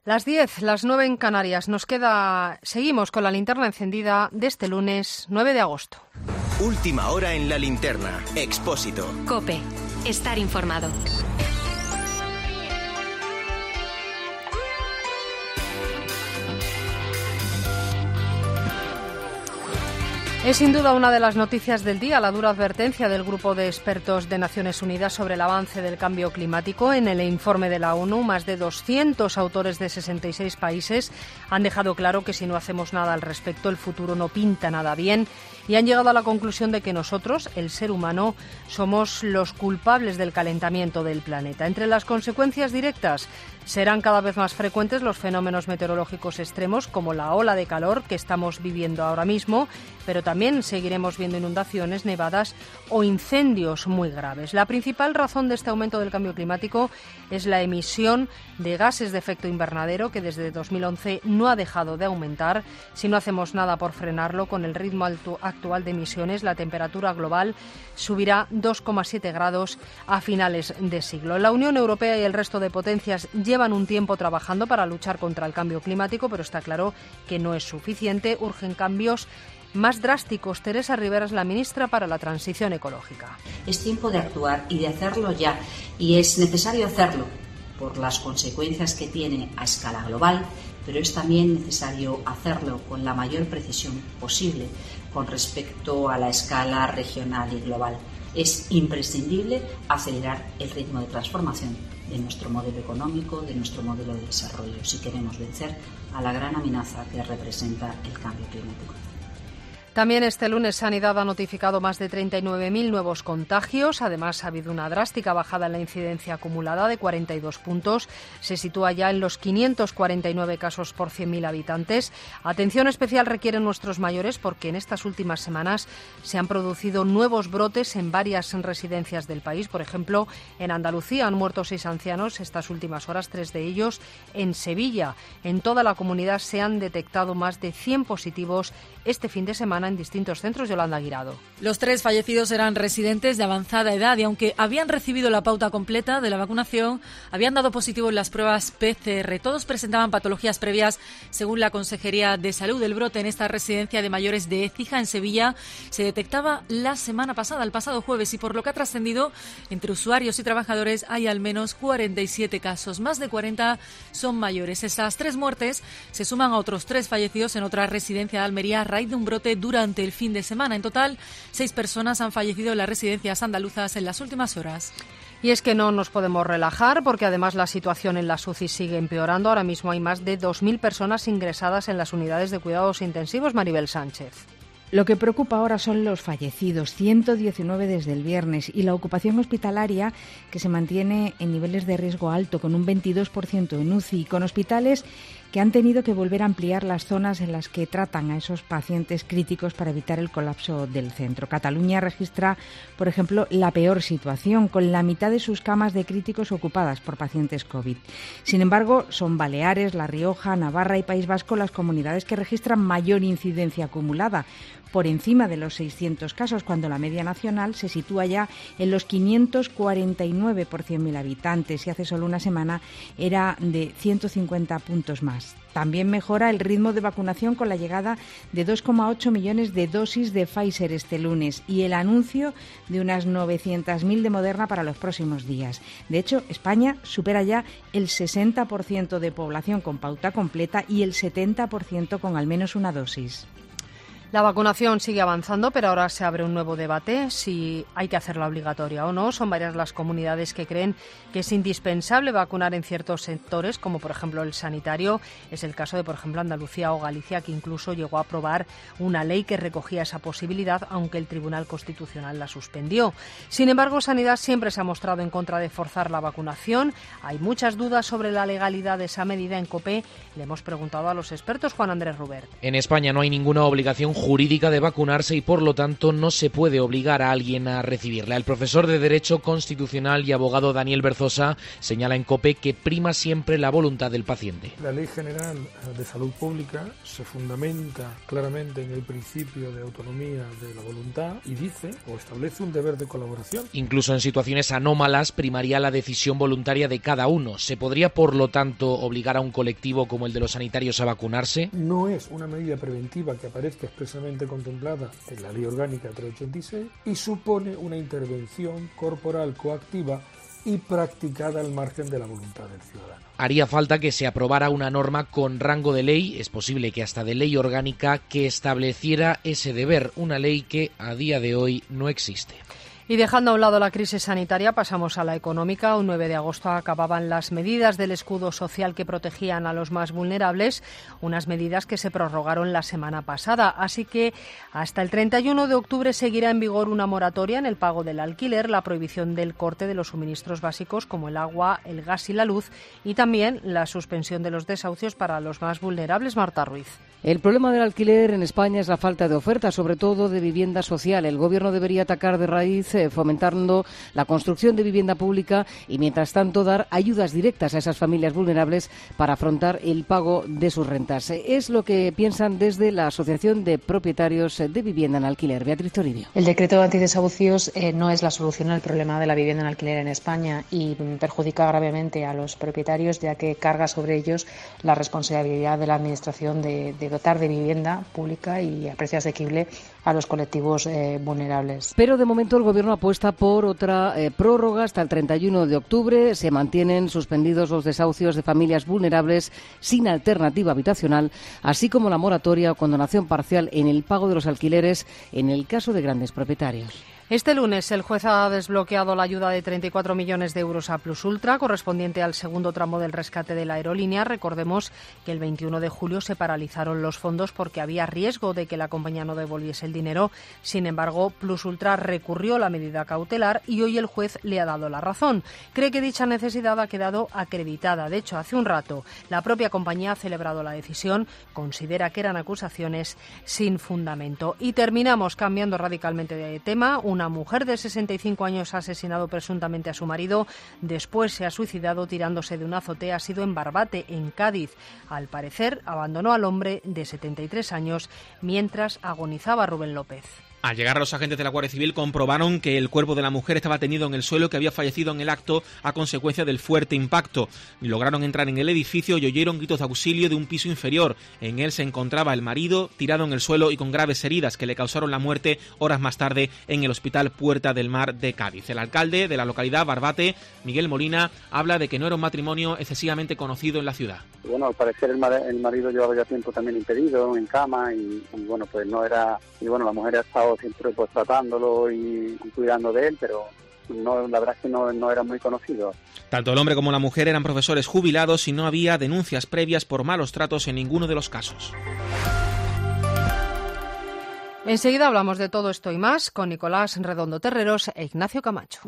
Las 10, las 9 en Canarias. Seguimos con la linterna encendida de este lunes 9 de agosto. Última hora en la linterna. Expósito. COPE. Estar informado. Es sin duda una de las noticias del día, la dura advertencia del Grupo de Expertos de Naciones Unidas sobre el avance del cambio climático. En el informe de la ONU, más de 200 autores de 66 países han dejado claro que si no hacemos nada al respecto, el futuro no pinta nada bien y han llegado a la conclusión de que nosotros, el ser humano, somos los culpables del calentamiento del planeta. Entre las consecuencias directas serán cada vez más frecuentes los fenómenos meteorológicos extremos como la ola de calor que estamos viviendo ahora mismo, pero también seguiremos viendo inundaciones, nevadas o incendios muy graves. La principal razón de este aumento del cambio climático es la emisión de gases de efecto invernadero, que desde 2011 no ha dejado de aumentar. Si no hacemos nada por frenarlo, con el ritmo actual de emisiones, la temperatura global subirá 2,7 grados a finales de siglo. La Unión Europea y el resto de potencias llevan un tiempo trabajando para luchar contra el cambio climático, pero está claro que no es suficiente. Urgen cambios más drásticos. Teresa Rivera es la ministra para la Transición Ecológica. Es tiempo de actuar y de hacerlo ya, y es necesario hacerlo por las consecuencias que tiene a escala global, pero es también necesario hacerlo con la mayor precisión posible con respecto a la escala regional y global. Es imprescindible acelerar el ritmo de transformación de nuestro modelo económico, de nuestro modelo de desarrollo, si queremos vencer a la gran amenaza que representa el cambio climático. También este lunes Sanidad ha notificado más de 39.000 nuevos contagios. Además, ha habido una drástica bajada en la incidencia acumulada de 42 puntos. Se sitúa ya en los 549 casos por 100.000 habitantes. Atención especial requieren nuestros mayores porque en estas últimas semanas se han producido nuevos brotes en varias residencias del país. Por ejemplo, en Andalucía han muerto 6 ancianos estas últimas horas, 3 de ellos en Sevilla. En toda la comunidad se han detectado más de 100 positivos este fin de semana en distintos centros. Yolanda Guirado. Los 3 fallecidos eran residentes de avanzada edad y aunque habían recibido la pauta completa de la vacunación, habían dado positivo en las pruebas PCR. Todos presentaban patologías previas, según la Consejería de Salud. El brote en esta residencia de mayores de Écija, en Sevilla, se detectaba la semana pasada, el pasado jueves, y por lo que ha trascendido, entre usuarios y trabajadores hay al menos 47 casos. Más de 40 son mayores. Estas 3 muertes se suman a otros 3 fallecidos en otra residencia de Almería a raíz de un brote durante el fin de semana. En total, 6 personas han fallecido en las residencias andaluzas en las últimas horas. Y es que no nos podemos relajar porque además la situación en las UCI sigue empeorando. Ahora mismo hay más de 2.000 personas ingresadas en las unidades de cuidados intensivos. Maribel Sánchez. Lo que preocupa ahora son los fallecidos, 119 desde el viernes, y la ocupación hospitalaria, que se mantiene en niveles de riesgo alto, con un 22% en UCI, con hospitales que han tenido que volver a ampliar las zonas en las que tratan a esos pacientes críticos para evitar el colapso del centro. Cataluña registra, por ejemplo, la peor situación, con la mitad de sus camas de críticos ocupadas por pacientes COVID. Sin embargo, son Baleares, La Rioja, Navarra y País Vasco las comunidades que registran mayor incidencia acumulada, por encima de los 600 casos, cuando la media nacional se sitúa ya en los 549 por 100.000 habitantes y hace solo una semana era de 150 puntos más. También mejora el ritmo de vacunación con la llegada de 2,8 millones de dosis de Pfizer este lunes y el anuncio de unas 900.000 de Moderna para los próximos días. De hecho, España supera ya el 60% de población con pauta completa y el 70% con al menos una dosis. La vacunación sigue avanzando, pero ahora se abre un nuevo debate si hay que hacerla obligatoria o no. Son varias las comunidades que creen que es indispensable vacunar en ciertos sectores, como por ejemplo el sanitario. Es el caso de, por ejemplo, Andalucía o Galicia, que incluso llegó a aprobar una ley que recogía esa posibilidad, aunque el Tribunal Constitucional la suspendió. Sin embargo, Sanidad siempre se ha mostrado en contra de forzar la vacunación. Hay muchas dudas sobre la legalidad de esa medida. En COPE le hemos preguntado a los expertos. Juan Andrés Rubert. En España no hay ninguna obligación jurídica de vacunarse y por lo tanto no se puede obligar a alguien a recibirla. El profesor de Derecho Constitucional y abogado Daniel Berzosa señala en COPE que prima siempre la voluntad del paciente. La Ley General de Salud Pública se fundamenta claramente en el principio de autonomía de la voluntad y dice o establece un deber de colaboración. Incluso en situaciones anómalas primaría la decisión voluntaria de cada uno. ¿Se podría, por lo tanto, obligar a un colectivo como el de los sanitarios a vacunarse? No es una medida preventiva que aparezca expresamente contemplada en la Ley Orgánica 386 y supone una intervención corporal coactiva y practicada al margen de la voluntad del ciudadano. Haría falta que se aprobara una norma con rango de ley, es posible que hasta de ley orgánica, que estableciera ese deber, una ley que a día de hoy no existe. Y dejando a un lado la crisis sanitaria, pasamos a la económica. Un 9 de agosto acababan las medidas del escudo social que protegían a los más vulnerables, unas medidas que se prorrogaron la semana pasada. Así que hasta el 31 de octubre seguirá en vigor una moratoria en el pago del alquiler, la prohibición del corte de los suministros básicos como el agua, el gas y la luz, y también la suspensión de los desahucios para los más vulnerables. Marta Ruiz. El problema del alquiler en España es la falta de oferta, sobre todo de vivienda social. El Gobierno debería atacar de raíz fomentando la construcción de vivienda pública y, mientras tanto, dar ayudas directas a esas familias vulnerables para afrontar el pago de sus rentas. Es lo que piensan desde la Asociación de Propietarios de Vivienda en Alquiler. Beatriz Toribio. El decreto de antidesahucios no es la solución al problema de la vivienda en alquiler en España y perjudica gravemente a los propietarios, ya que carga sobre ellos la responsabilidad de la Administración de dotar de vivienda pública y a precio asequible a los colectivos vulnerables. Pero de momento el Gobierno apuesta por otra prórroga hasta el 31 de octubre. Se mantienen suspendidos los desahucios de familias vulnerables sin alternativa habitacional, así como la moratoria o condonación parcial en el pago de los alquileres en el caso de grandes propietarios. Este lunes el juez ha desbloqueado la ayuda de 34 millones de euros a Plus Ultra, correspondiente al segundo tramo del rescate de la aerolínea. Recordemos que el 21 de julio se paralizaron los fondos porque había riesgo de que la compañía no devolviese el dinero. Sin embargo, Plus Ultra recurrió la medida cautelar y hoy el juez le ha dado la razón. Cree que dicha necesidad ha quedado acreditada. De hecho, hace un rato la propia compañía ha celebrado la decisión. Considera que eran acusaciones sin fundamento. Y terminamos cambiando radicalmente de tema. Una mujer de 65 años ha asesinado presuntamente a su marido. Después se ha suicidado tirándose de una azotea. Ha sido en Barbate, en Cádiz. Al parecer, abandonó al hombre de 73 años mientras agonizaba Rubén López. Al llegar a los agentes de la Guardia Civil comprobaron que el cuerpo de la mujer estaba tendido en el suelo, que había fallecido en el acto a consecuencia del fuerte impacto. Lograron entrar en el edificio y oyeron gritos de auxilio de un piso inferior. En él se encontraba el marido tirado en el suelo y con graves heridas que le causaron la muerte horas más tarde en el Hospital Puerta del Mar de Cádiz. El alcalde de la localidad, Barbate, Miguel Molina, habla de que no era un matrimonio excesivamente conocido en la ciudad. Bueno, al parecer el marido llevaba ya tiempo también impedido, en cama, y bueno, pues no era... Y bueno, la mujer ha estado siempre pues tratándolo y cuidando de él, pero no, la verdad es que no era muy conocido. Tanto el hombre como la mujer eran profesores jubilados y no había denuncias previas por malos tratos en ninguno de los casos. Enseguida hablamos de todo esto y más con Nicolás Redondo Terreros e Ignacio Camacho.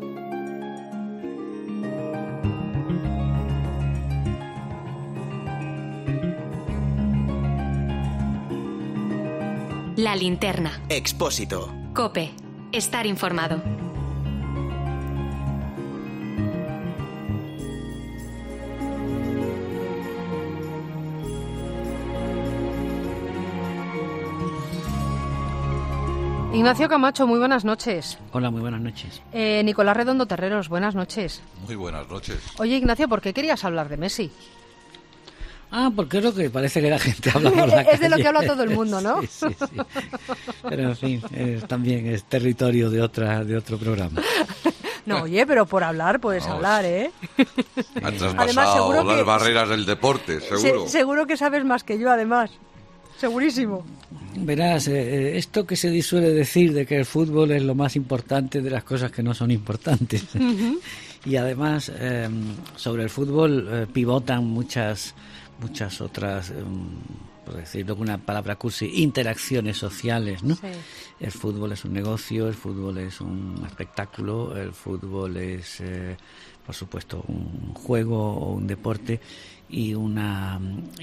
La linterna. Expósito. COPE. Estar informado. Ignacio Camacho, muy buenas noches. Hola, muy buenas noches. Nicolás Redondo Terreros, buenas noches. Muy buenas noches. Oye, Ignacio, ¿por qué querías hablar de Messi? Porque es lo que parece que la gente habla por la calle. Es de lo que habla todo el mundo, ¿no? Sí. Pero en fin, también es territorio de otro programa. No, oye, pero por hablar puedes hablar, ¿eh? Han traspasado las barreras del deporte, seguro. Seguro que sabes más que yo, además. Segurísimo. Verás, esto que se suele decir de que el fútbol es lo más importante de las cosas que no son importantes. Uh-huh. Y además, sobre el fútbol pivotan muchas otras por decirlo con una palabra cursi, interacciones sociales, ¿no? Sí. El fútbol es un negocio, el fútbol es un espectáculo, el fútbol es, por supuesto, un juego o un deporte y una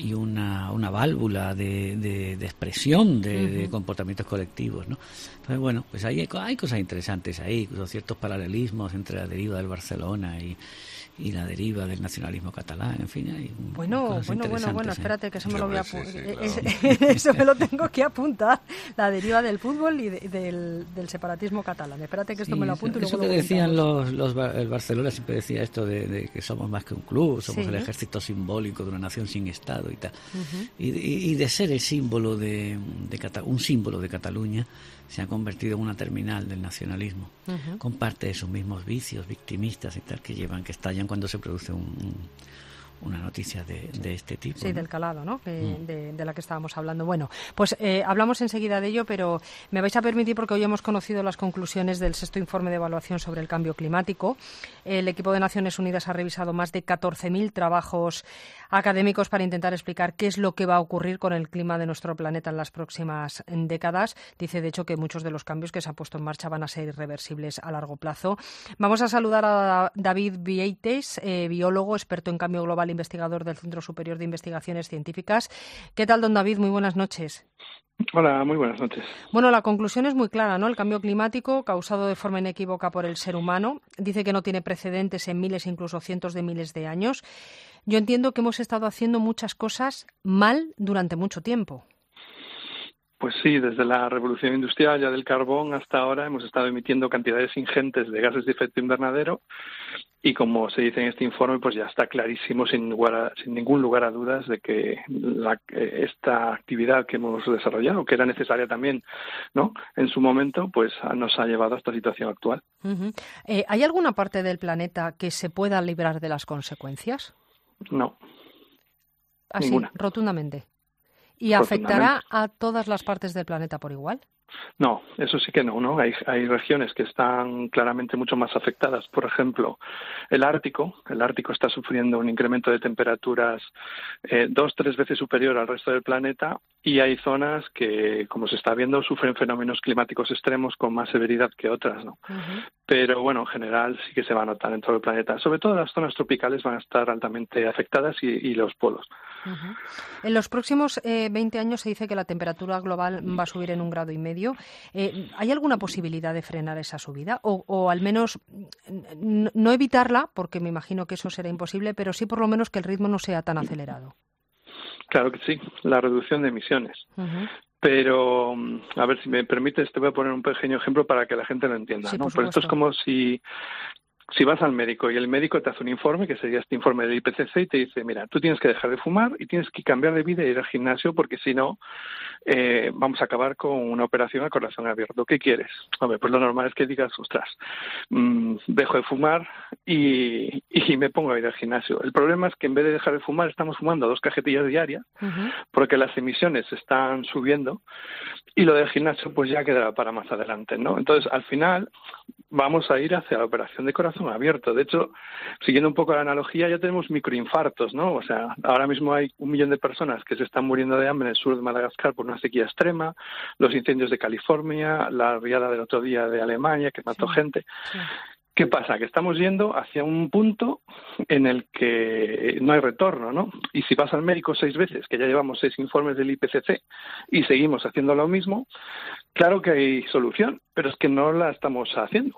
válvula de expresión de comportamientos colectivos, ¿no? Entonces, bueno, pues hay cosas interesantes ahí, ciertos paralelismos entre la deriva del Barcelona y la deriva del nacionalismo catalán, en fin, hay bueno, espérate que eso me lo voy a sí, claro. eso me lo tengo que apuntar, la deriva del fútbol y del separatismo catalán. Espérate que esto me lo apunto y luego eso que lo decían comentamos. el Barcelona siempre decía esto de que somos más que un club, somos Sí. el ejército simbólico de una nación sin Estado y tal. Y de ser el símbolo un símbolo de Cataluña, se ha convertido en una terminal del nacionalismo, con parte de sus mismos vicios victimistas y tal que estallan cuando se produce una noticia de este tipo. Sí, ¿no? del calado, ¿no? De la que estábamos hablando. Bueno, pues hablamos enseguida de ello, pero me vais a permitir, porque hoy hemos conocido las conclusiones del 6º informe de evaluación sobre el cambio climático. El equipo de Naciones Unidas ha revisado más de 14.000 trabajos académicos para intentar explicar qué es lo que va a ocurrir con el clima de nuestro planeta en las próximas décadas. Dice, de hecho, que muchos de los cambios que se han puesto en marcha van a ser irreversibles a largo plazo. Vamos a saludar a David Vieites, biólogo, experto en cambio global, investigador del Centro Superior de Investigaciones Científicas. ¿Qué tal, don David? Muy buenas noches. Hola, muy buenas noches. Bueno, la conclusión es muy clara, ¿no? El cambio climático, causado de forma inequívoca por el ser humano, dice que no tiene precedentes en miles, incluso cientos de miles de años. Yo entiendo que hemos estado haciendo muchas cosas mal durante mucho tiempo. Pues sí, desde la revolución industrial ya del carbón hasta ahora hemos estado emitiendo cantidades ingentes de gases de efecto invernadero y, como se dice en este informe, pues ya está clarísimo sin ningún lugar a dudas de que esta actividad que hemos desarrollado, que era necesaria también, ¿no?, en su momento, pues nos ha llevado a esta situación actual. ¿Hay alguna parte del planeta que se pueda librar de las consecuencias? No. Así, ninguna. rotundamente. ¿Y afectará a todas las partes del planeta por igual? No, eso sí que no. Hay regiones que están claramente mucho más afectadas. Por ejemplo, el Ártico está sufriendo un incremento de temperaturas 2-3 veces superior al resto del planeta, y hay zonas que, como se está viendo, sufren fenómenos climáticos extremos con más severidad que otras, ¿no? Pero bueno, en general sí que se va a notar en todo el planeta. Sobre todo las zonas tropicales van a estar altamente afectadas y los polos. En los próximos 20 años se dice que la temperatura global va a subir en 1,5 grados. ¿Hay alguna posibilidad de frenar esa subida? O al menos no evitarla, porque me imagino que eso será imposible, pero sí por lo menos que el ritmo no sea tan acelerado. Claro que sí, la reducción de emisiones. Pero, a ver, si me permites, te voy a poner un pequeño ejemplo para que la gente lo entienda, Sí, ¿no? por Pues esto es como si vas al médico y el médico te hace un informe, que sería este informe del IPCC, y te dice, mira, tú tienes que dejar de fumar y tienes que cambiar de vida e ir al gimnasio, porque si no, vamos a acabar con una operación a corazón abierto. ¿Qué quieres? Hombre, pues lo normal es que digas, ostras, dejo de fumar y me pongo a ir al gimnasio. El problema es que en vez de dejar de fumar, estamos fumando 2 cajetillas diarias, porque las emisiones están subiendo, y lo del gimnasio pues ya quedará para más adelante, ¿no? Entonces, al final, vamos a ir hacia la operación de corazón abierto. De hecho, siguiendo un poco la analogía, ya tenemos microinfartos, ¿no? O sea, ahora mismo hay 1 millón de personas que se están muriendo de hambre en el sur de Madagascar por una sequía extrema, los incendios de California, la riada del otro día de Alemania que mató gente. ¿Qué pasa? Que estamos yendo hacia un punto en el que no hay retorno, ¿no? Y si vas al médico 6 veces, que ya llevamos 6 informes del IPCC, y seguimos haciendo lo mismo, claro que hay solución, pero es que no la estamos haciendo.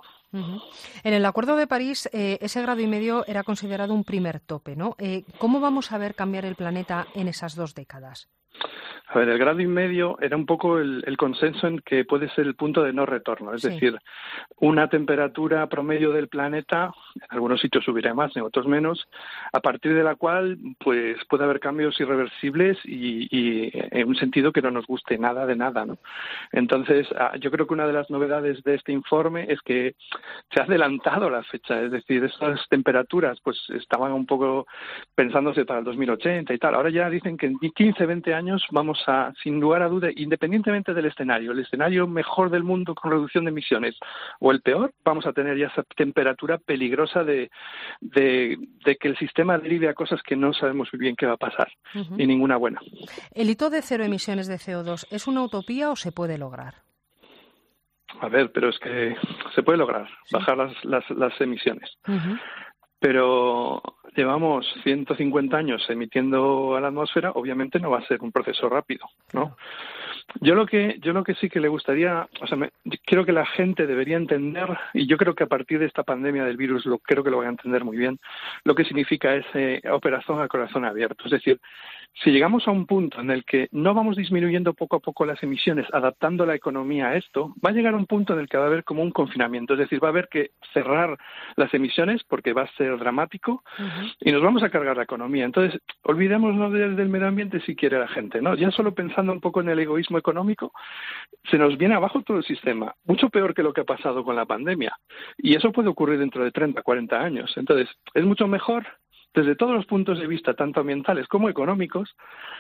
En el Acuerdo de París, ese 1,5 grados era considerado un primer tope, ¿no? ¿Cómo vamos a ver cambiar el planeta en esas 2 décadas? A ver, el 1,5 grados era un poco el consenso en que puede ser el punto de no retorno. Es decir, una temperatura promedio del planeta, en algunos sitios subirá más, en otros menos, a partir de la cual pues puede haber cambios irreversibles y en un sentido que no nos guste nada de nada, ¿no? Entonces, yo creo que una de las novedades de este informe es que se ha adelantado la fecha. Es decir, esas temperaturas pues estaban un poco pensándose para el 2080 y tal. Ahora ya dicen que en 15, 20 años vamos vamos a, sin lugar a duda, independientemente del escenario, el escenario mejor del mundo con reducción de emisiones o el peor, vamos a tener ya esa temperatura peligrosa de que el sistema derive a cosas que no sabemos muy bien qué va a pasar, y ninguna buena. ¿El hito de cero emisiones de CO2 es una utopía o se puede lograr? A ver, pero es que se puede lograr, bajar las emisiones. Pero llevamos 150 años emitiendo a la atmósfera, obviamente no va a ser un proceso rápido, ¿no? Yo lo que sí que le gustaría, creo que la gente debería entender, y yo creo que a partir de esta pandemia del virus creo que lo van a entender muy bien, lo que significa operación a corazón abierto. Es decir, si llegamos a un punto en el que no vamos disminuyendo poco a poco las emisiones, adaptando la economía a esto, va a llegar a un punto en el que va a haber como un confinamiento. Es decir, va a haber que cerrar las emisiones porque va a ser dramático y nos vamos a cargar la economía. Entonces, olvidémonos del medio ambiente si quiere la gente, ¿no? Ya solo pensando un poco en el egoísmo económico, se nos viene abajo todo el sistema, mucho peor que lo que ha pasado con la pandemia. Y eso puede ocurrir dentro de 30, 40 años. Entonces, es mucho mejor, desde todos los puntos de vista, tanto ambientales como económicos,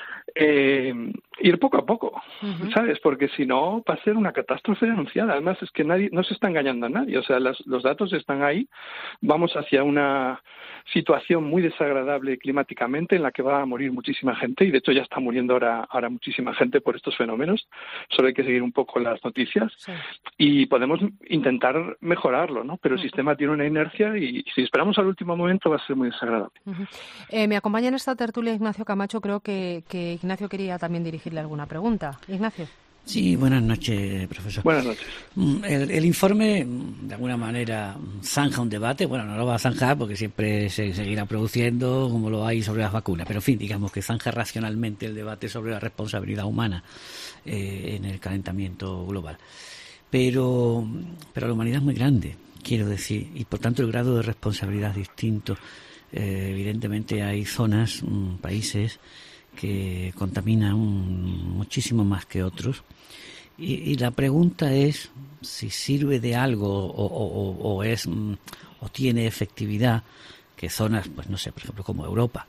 ir poco a poco, ¿sabes? Porque si no, va a ser una catástrofe anunciada. Además, es que no se está engañando a nadie. O sea, los datos están ahí. Vamos hacia una situación muy desagradable climáticamente en la que va a morir muchísima gente, y de hecho ya está muriendo ahora muchísima gente por estos fenómenos. Solo hay que seguir un poco las noticias y podemos intentar mejorarlo, ¿no? Pero el sistema tiene una inercia y si esperamos al último momento va a ser muy desagradable. Me acompaña en esta tertulia Ignacio Camacho. Creo que Ignacio quería también dirigirle alguna pregunta. Ignacio. Sí, buenas noches, profesor. Buenas noches. El informe, de alguna manera, zanja un debate. Bueno, no lo va a zanjar porque siempre se seguirá produciendo, como lo hay sobre las vacunas. Pero, en fin, digamos que zanja racionalmente el debate sobre la responsabilidad humana en el calentamiento global. Pero la humanidad es muy grande, quiero decir, y por tanto el grado de responsabilidad es distinto. Evidentemente hay zonas, países que contaminan muchísimo más que otros, y la pregunta es si sirve de algo o tiene efectividad que zonas, pues no sé, por ejemplo como Europa,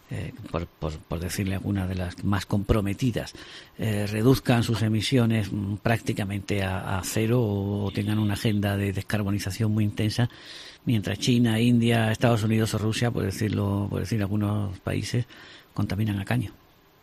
por decirle alguna de las más comprometidas, reduzcan sus emisiones prácticamente a cero o tengan una agenda de descarbonización muy intensa, mientras China, India, Estados Unidos o Rusia, por decir algunos países, contaminan a caño.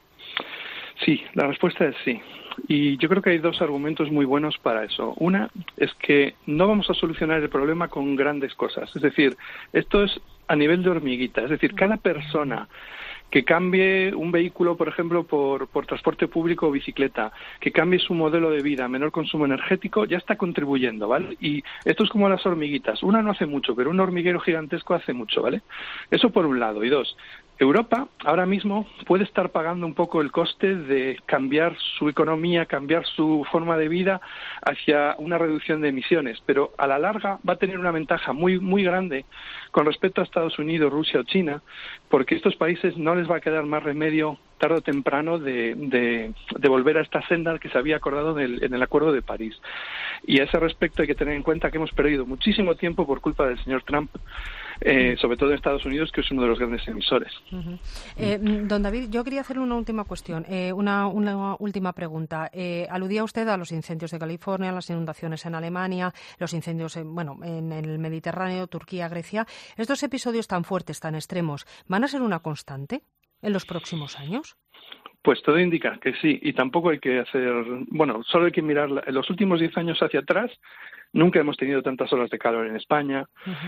Sí, la respuesta es sí. Y yo creo que hay dos argumentos muy buenos para eso. Una es que no vamos a solucionar el problema con grandes cosas. Es decir, esto es a nivel de hormiguita. Es decir, cada persona que cambie un vehículo, por ejemplo, por transporte público o bicicleta, que cambie su modelo de vida, menor consumo energético, ya está contribuyendo, ¿vale? Y esto es como las hormiguitas. Una no hace mucho, pero un hormiguero gigantesco hace mucho, ¿vale? Eso por un lado. Y dos, Europa ahora mismo puede estar pagando un poco el coste de cambiar su economía, cambiar su forma de vida hacia una reducción de emisiones, pero a la larga va a tener una ventaja muy, muy grande con respecto a Estados Unidos, Rusia o China, porque estos países no les va a quedar más remedio tarde o temprano de volver a esta senda que se había acordado en el Acuerdo de París. Y a ese respecto hay que tener en cuenta que hemos perdido muchísimo tiempo por culpa del señor Trump, sobre todo en Estados Unidos, que es uno de los grandes emisores. Don David, yo quería hacerle una última cuestión, una última pregunta. Aludía usted a los incendios de California, las inundaciones en Alemania, los incendios en el Mediterráneo, Turquía, Grecia. ¿Estos episodios tan fuertes, tan extremos, van a ser una constante en los próximos años? Pues todo indica que sí, y tampoco hay que solo hay que mirar en los últimos 10 años hacia atrás. Nunca hemos tenido tantas olas de calor en España,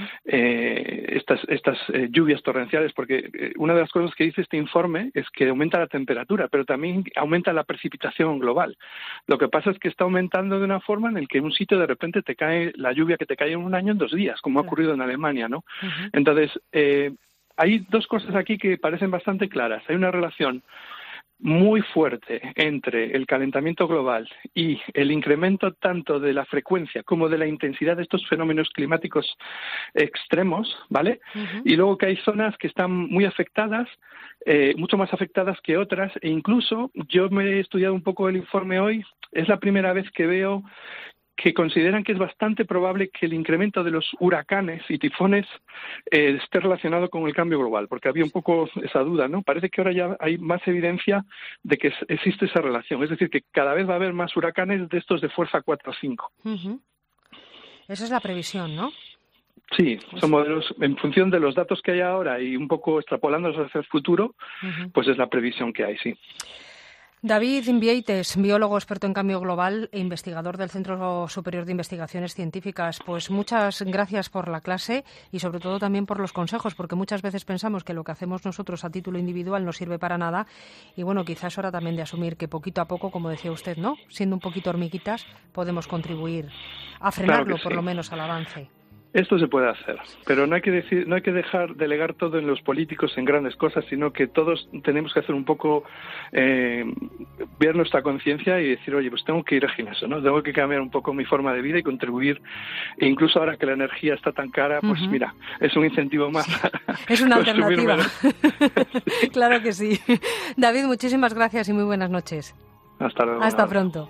estas lluvias torrenciales, porque una de las cosas que dice este informe es que aumenta la temperatura, pero también aumenta la precipitación global. Lo que pasa es que está aumentando de una forma en la que en un sitio de repente te cae la lluvia que te cae en un año en 2 días, como ha ocurrido en Alemania, ¿no? Entonces, hay dos cosas aquí que parecen bastante claras. Hay una relación muy fuerte entre el calentamiento global y el incremento tanto de la frecuencia como de la intensidad de estos fenómenos climáticos extremos, ¿vale? Y luego que hay zonas que están muy afectadas, mucho más afectadas que otras, e incluso yo me he estudiado un poco el informe hoy, es la primera vez que veo que consideran que es bastante probable que el incremento de los huracanes y tifones esté relacionado con el cambio global, porque había un poco esa duda, ¿no? Parece que ahora ya hay más evidencia de que existe esa relación, es decir, que cada vez va a haber más huracanes de estos de fuerza 4 o 5. Esa es la previsión, ¿no? Sí, son modelos en función de los datos que hay ahora y un poco extrapolándolos hacia el futuro, pues es la previsión que hay, sí. David Vieites, biólogo experto en cambio global e investigador del Centro Superior de Investigaciones Científicas. Pues muchas gracias por la clase y sobre todo también por los consejos, porque muchas veces pensamos que lo que hacemos nosotros a título individual no sirve para nada y bueno, quizás es hora también de asumir que poquito a poco, como decía usted, ¿no? Siendo un poquito hormiguitas, podemos contribuir a frenarlo, claro, por lo menos al avance. Esto se puede hacer, pero no hay que dejar delegar todo en los políticos en grandes cosas, sino que todos tenemos que hacer un poco ver nuestra conciencia y decir, oye, pues tengo que ir al gimnasio, ¿no? Tengo que cambiar un poco mi forma de vida y contribuir. E incluso ahora que la energía está tan cara, pues mira, es un incentivo más. Es una alternativa. Claro que sí. David, muchísimas gracias y muy buenas noches. Hasta luego. Hasta pronto.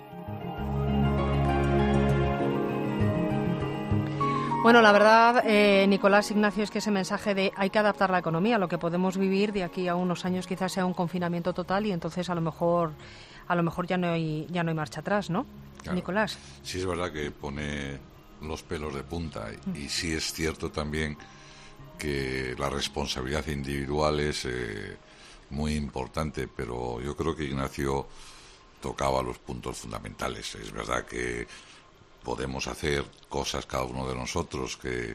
Bueno, la verdad, Nicolás Ignacio, es que ese mensaje de hay que adaptar la economía a lo que podemos vivir de aquí a unos años, quizás sea un confinamiento total y entonces a lo mejor ya no hay marcha atrás, ¿no? Claro. Nicolás. Sí, es verdad que pone los pelos de punta y sí es cierto también que la responsabilidad individual es muy importante, pero yo creo que Ignacio tocaba los puntos fundamentales. Es verdad que podemos hacer cosas cada uno de nosotros que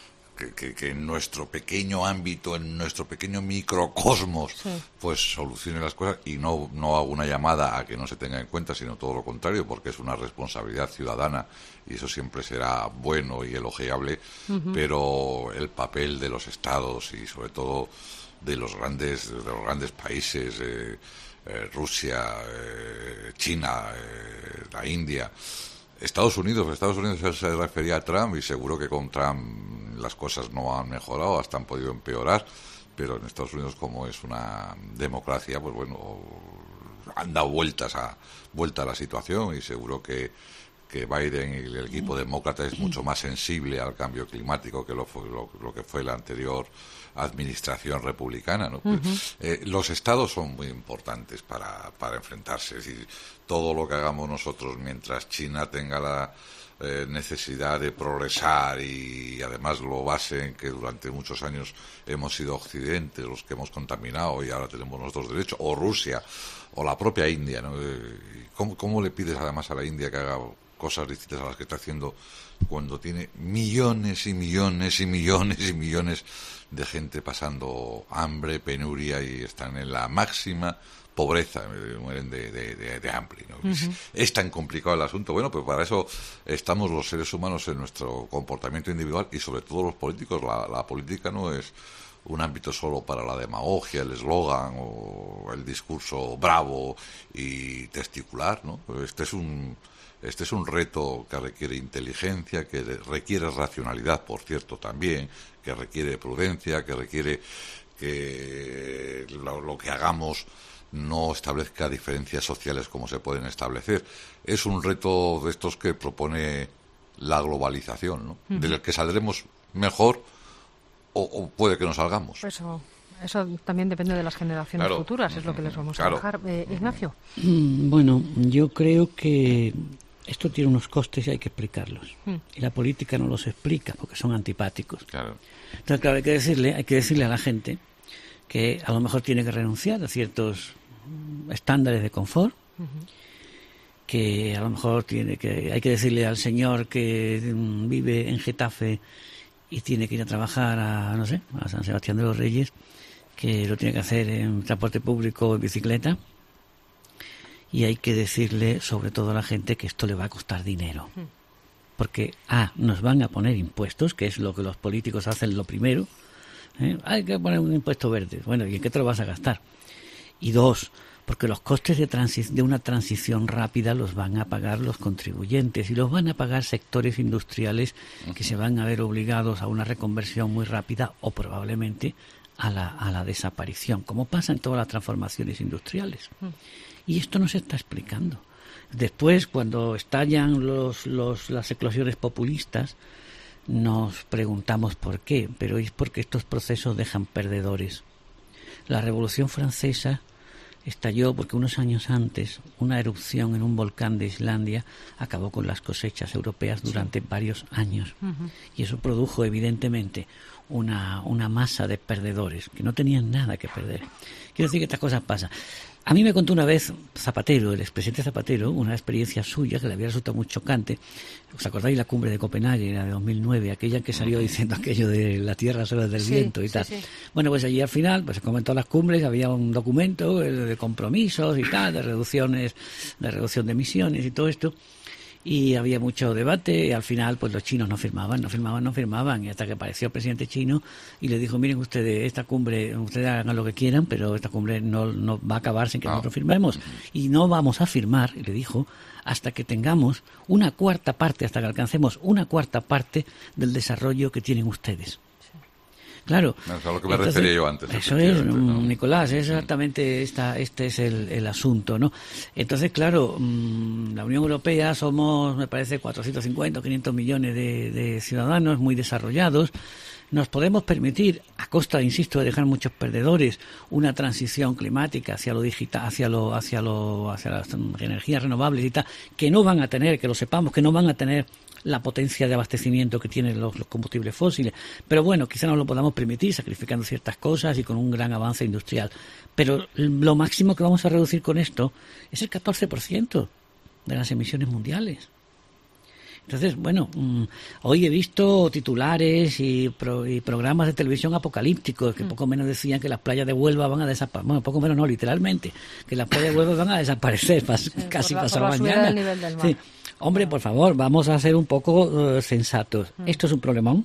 en nuestro pequeño ámbito, en nuestro pequeño microcosmos, sí, pues solucione las cosas y no hago una llamada a que no se tenga en cuenta, sino todo lo contrario, porque es una responsabilidad ciudadana y eso siempre será bueno y elogiable, pero el papel de los estados y sobre todo de los grandes países, Rusia, China, la India, Estados Unidos se refería a Trump y seguro que con Trump las cosas no han mejorado, hasta han podido empeorar, pero en Estados Unidos, como es una democracia, pues bueno, han dado vuelta a la situación y seguro que Biden y el equipo demócrata es mucho más sensible al cambio climático que lo que fue la anterior administración republicana, ¿no? Los estados son muy importantes para enfrentarse, es decir, todo lo que hagamos nosotros mientras China tenga la necesidad de progresar y además lo base en que durante muchos años hemos sido Occidente los que hemos contaminado y ahora tenemos nuestros derechos, o Rusia o la propia India, ¿no? ¿Cómo le pides además a la India que haga cosas distintas a las que está haciendo cuando tiene millones y millones y millones y millones de gente pasando hambre, penuria y están en la máxima pobreza, mueren de hambre, ¿no? Es tan complicado el asunto. Bueno, pues para eso estamos los seres humanos en nuestro comportamiento individual y sobre todo los políticos. La política no es un ámbito solo para la demagogia, el eslogan o el discurso bravo y testicular, ¿no? Este es un reto que requiere inteligencia, que requiere racionalidad, por cierto, también, que requiere prudencia, que requiere que lo que hagamos no establezca diferencias sociales como se pueden establecer. Es un reto de estos que propone la globalización, ¿no? Del que saldremos mejor o puede que no salgamos. Eso también depende de las generaciones futuras, es lo que les vamos a dejar. Ignacio. Bueno, yo creo que esto tiene unos costes y hay que explicarlos. Y la política no los explica porque son antipáticos. Claro. Entonces, claro, hay que decirle a la gente que a lo mejor tiene que renunciar a ciertos estándares de confort, que a lo mejor hay que decirle al señor que vive en Getafe y tiene que ir a trabajar a San Sebastián de los Reyes, que lo tiene que hacer en transporte público o en bicicleta. Y hay que decirle, sobre todo a la gente, que esto le va a costar dinero. Porque, nos van a poner impuestos, que es lo que los políticos hacen lo primero. Hay que poner un impuesto verde. Bueno, ¿y en qué te lo vas a gastar? Y dos, porque los costes de una transición rápida los van a pagar los contribuyentes y los van a pagar sectores industriales que se van a ver obligados a una reconversión muy rápida o probablemente a la desaparición, como pasa en todas las transformaciones industriales. Y esto no se está explicando. Después, cuando estallan las eclosiones populistas, nos preguntamos por qué, pero es porque estos procesos dejan perdedores. La Revolución Francesa estalló porque unos años antes una erupción en un volcán de Islandia acabó con las cosechas europeas durante varios años. Y eso produjo evidentemente una masa de perdedores que no tenían nada que perder. Quiero decir que estas cosas pasan. A mí me contó una vez Zapatero, el expresidente Zapatero, una experiencia suya que le había resultado muy chocante. ¿Os acordáis la cumbre de Copenhague, la de 2009, aquella que salió diciendo aquello de la tierra sobre del viento y tal? Sí. Bueno, pues allí al final, pues se comentó las cumbres, había un documento de compromisos y tal, de reducción de emisiones y todo esto. Y había mucho debate y al final pues los chinos no firmaban y hasta que apareció el presidente chino y le dijo, miren ustedes, esta cumbre, ustedes hagan lo que quieran, pero esta cumbre no va a acabar sin que nosotros firmemos y no vamos a firmar, y le dijo, hasta que tengamos una cuarta parte, hasta que alcancemos una cuarta parte del desarrollo que tienen ustedes. Claro. No, es a lo que me refería yo antes. Eso es, Nicolás, exactamente este es el asunto, ¿no? Entonces, claro, la Unión Europea somos, me parece, 450 o 500 millones de ciudadanos muy desarrollados. Nos podemos permitir, a costa, insisto, de dejar muchos perdedores, una transición climática hacia lo digital, hacia las energías renovables y tal, que no van a tener, que lo sepamos, que no van a tener la potencia de abastecimiento que tienen los combustibles fósiles. Pero bueno, quizá nos lo podamos permitir sacrificando ciertas cosas y con un gran avance industrial. Pero lo máximo que vamos a reducir con esto es el 14% de las emisiones mundiales. Entonces, bueno, hoy he visto titulares y programas de televisión apocalípticos que poco menos decían que las playas de Huelva van a desaparecer. Bueno, poco menos no, literalmente, que las playas de Huelva van a desaparecer casi pasado mañana. Del nivel del mar. Sí. Hombre, por favor, vamos a ser un poco sensatos. Esto es un problemón,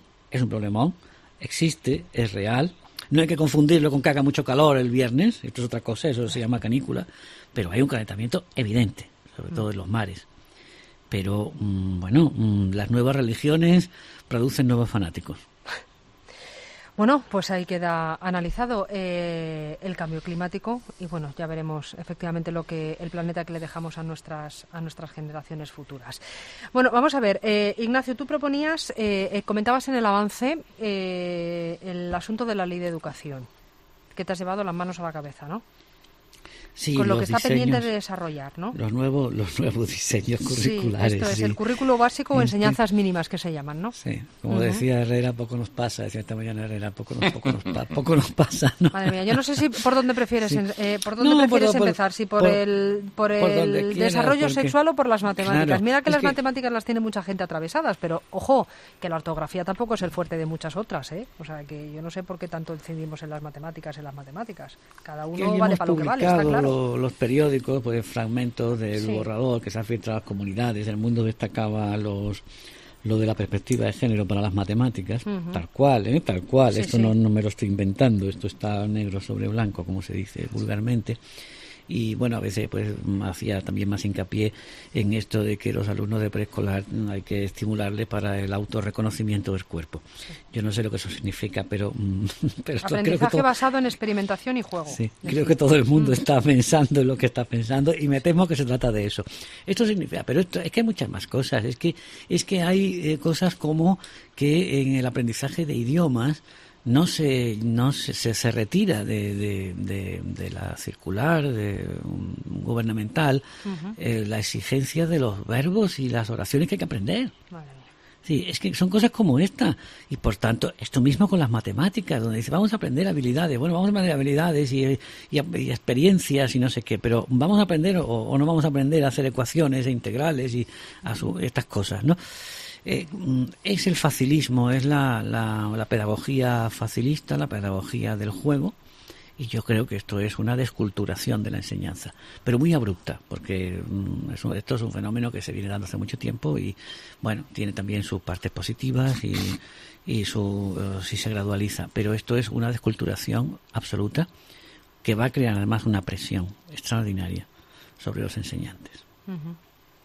existe, es real. No hay que confundirlo con que haga mucho calor el viernes, esto es otra cosa, eso se llama canícula, pero hay un calentamiento evidente, sobre todo en los mares. Pero, las nuevas religiones producen nuevos fanáticos. Bueno, pues ahí queda analizado el cambio climático y bueno, ya veremos efectivamente el planeta que le dejamos a nuestras generaciones futuras. Bueno, vamos a ver, Ignacio, tú proponías, comentabas en el avance el asunto de la ley de educación, que te has llevado las manos a la cabeza, ¿no? Sí, con lo que está pendiente de desarrollar, ¿no? Los nuevos diseños curriculares. Sí, esto es el currículo básico o enseñanzas mínimas que se llaman, ¿no? Sí, como decía Herrera, poco nos pasa, decía esta mañana Herrera, poco nos pasa, ¿no? Madre mía, yo no sé si por dónde prefieres empezar, si por el desarrollo sexual o por las matemáticas. Claro, mira que las matemáticas las tiene mucha gente atravesadas, pero ojo, que la ortografía tampoco es el fuerte de muchas otras, ¿eh? O sea, que yo no sé por qué tanto incidimos en las matemáticas. Cada uno vale para lo que vale, está claro. Los periódicos, pues fragmentos del borrador que se ha filtrado a las comunidades. El Mundo destacaba lo de la perspectiva de género para las matemáticas, tal cual. Sí, esto no me lo estoy inventando, esto está negro sobre blanco, como se dice vulgarmente. Y bueno, a veces pues hacía también más hincapié en esto de que los alumnos de preescolar hay que estimularles para el autorreconocimiento del cuerpo. Sí. Yo no sé lo que eso significa, pero aprendizaje basado en experimentación y juego. Sí, creo que todo el mundo está pensando en lo que está pensando y me temo que se trata de eso. Esto significa, pero es que hay muchas más cosas. Es que hay cosas como que en el aprendizaje de idiomas no se retira de la circular gubernamental la exigencia de los verbos y las oraciones que hay que aprender. Vale. Sí, es que son cosas como esta. Y por tanto, esto mismo con las matemáticas, donde dice, vamos a aprender habilidades. Bueno, vamos a aprender habilidades y experiencias y no sé qué, pero vamos a aprender o no vamos a aprender a hacer ecuaciones e integrales y estas cosas, ¿no? Es el facilismo, es la pedagogía facilista, la pedagogía del juego, y yo creo que esto es una desculturación de la enseñanza, pero muy abrupta, porque esto es un fenómeno que se viene dando hace mucho tiempo y, bueno, tiene también sus partes positivas y si se gradualiza, pero esto es una desculturación absoluta que va a crear además una presión extraordinaria sobre los enseñantes.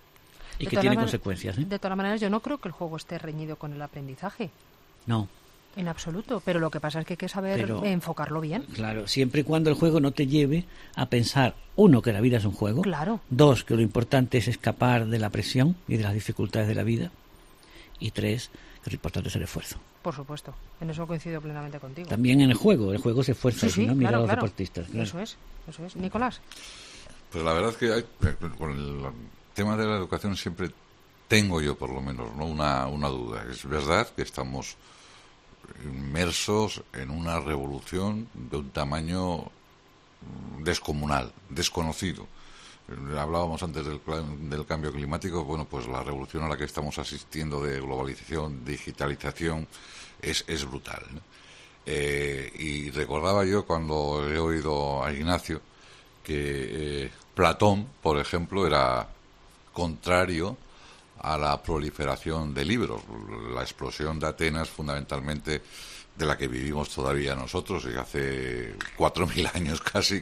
Y que tiene consecuencias. De todas maneras, yo no creo que el juego esté reñido con el aprendizaje. No. En absoluto, pero lo que pasa es que hay que saber enfocarlo bien. Claro, siempre y cuando el juego no te lleve a pensar, uno, que la vida es un juego, claro. Dos, que lo importante es escapar de la presión y de las dificultades de la vida, y tres, que lo importante es el esfuerzo. Por supuesto, en eso coincido plenamente contigo. También en el juego se esfuerza, sí, ¿no? Mira claro, a los claro. deportistas. Claro. Eso es. Nicolás. Pues la verdad es que con el tema de la educación siempre tengo yo, por lo menos, ¿no? una duda. Es verdad que estamos inmersos en una revolución de un tamaño descomunal, desconocido. Hablábamos antes del cambio climático. Bueno, pues la revolución a la que estamos asistiendo de globalización, digitalización, es brutal, ¿no? Y recordaba yo cuando he oído a Ignacio que Platón, por ejemplo, era contrario a la proliferación de libros. La explosión de Atenas, fundamentalmente, de la que vivimos todavía nosotros, y hace 4.000 años casi,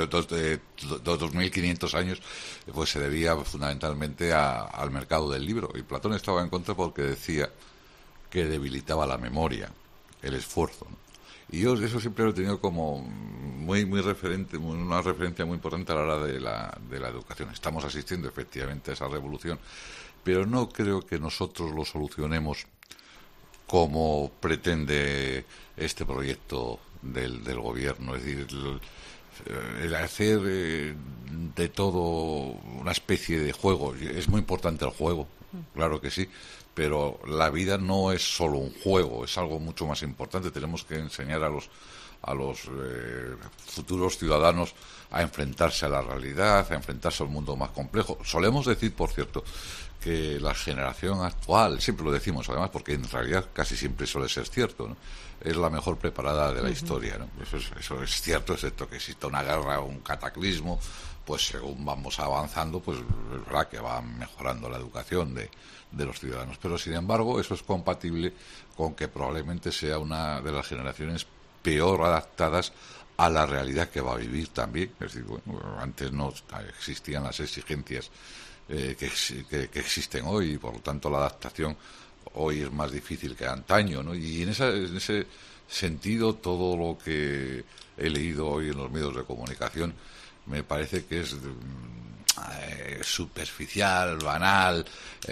2.500 años, pues se debía fundamentalmente al mercado del libro. Y Platón estaba en contra porque decía que debilitaba la memoria, el esfuerzo, ¿no? Y yo eso siempre lo he tenido como muy referente, una referencia muy importante a la hora de la educación. Estamos asistiendo efectivamente a esa revolución, pero no creo que nosotros lo solucionemos como pretende este proyecto del gobierno. Es decir, el hacer de todo una especie de juego. Es muy importante el juego, claro que sí, pero la vida no es solo un juego, es algo mucho más importante. Tenemos que enseñar a los futuros ciudadanos a enfrentarse a la realidad, a enfrentarse al mundo más complejo. Solemos decir, por cierto, que la generación actual, siempre lo decimos además, porque en realidad casi siempre suele ser cierto, ¿no?, es la mejor preparada de la historia, ¿no? Eso es cierto, excepto que exista una guerra o un cataclismo, pues según vamos avanzando, pues es verdad que va mejorando la educación de los ciudadanos. Pero sin embargo, eso es compatible con que probablemente sea una de las generaciones peor adaptadas a la realidad que va a vivir también. Es decir, bueno, antes no existían las exigencias que existen hoy, y por lo tanto la adaptación hoy es más difícil que antaño, ¿no? Y en ese sentido, todo lo que he leído hoy en los medios de comunicación me parece que es superficial, banal,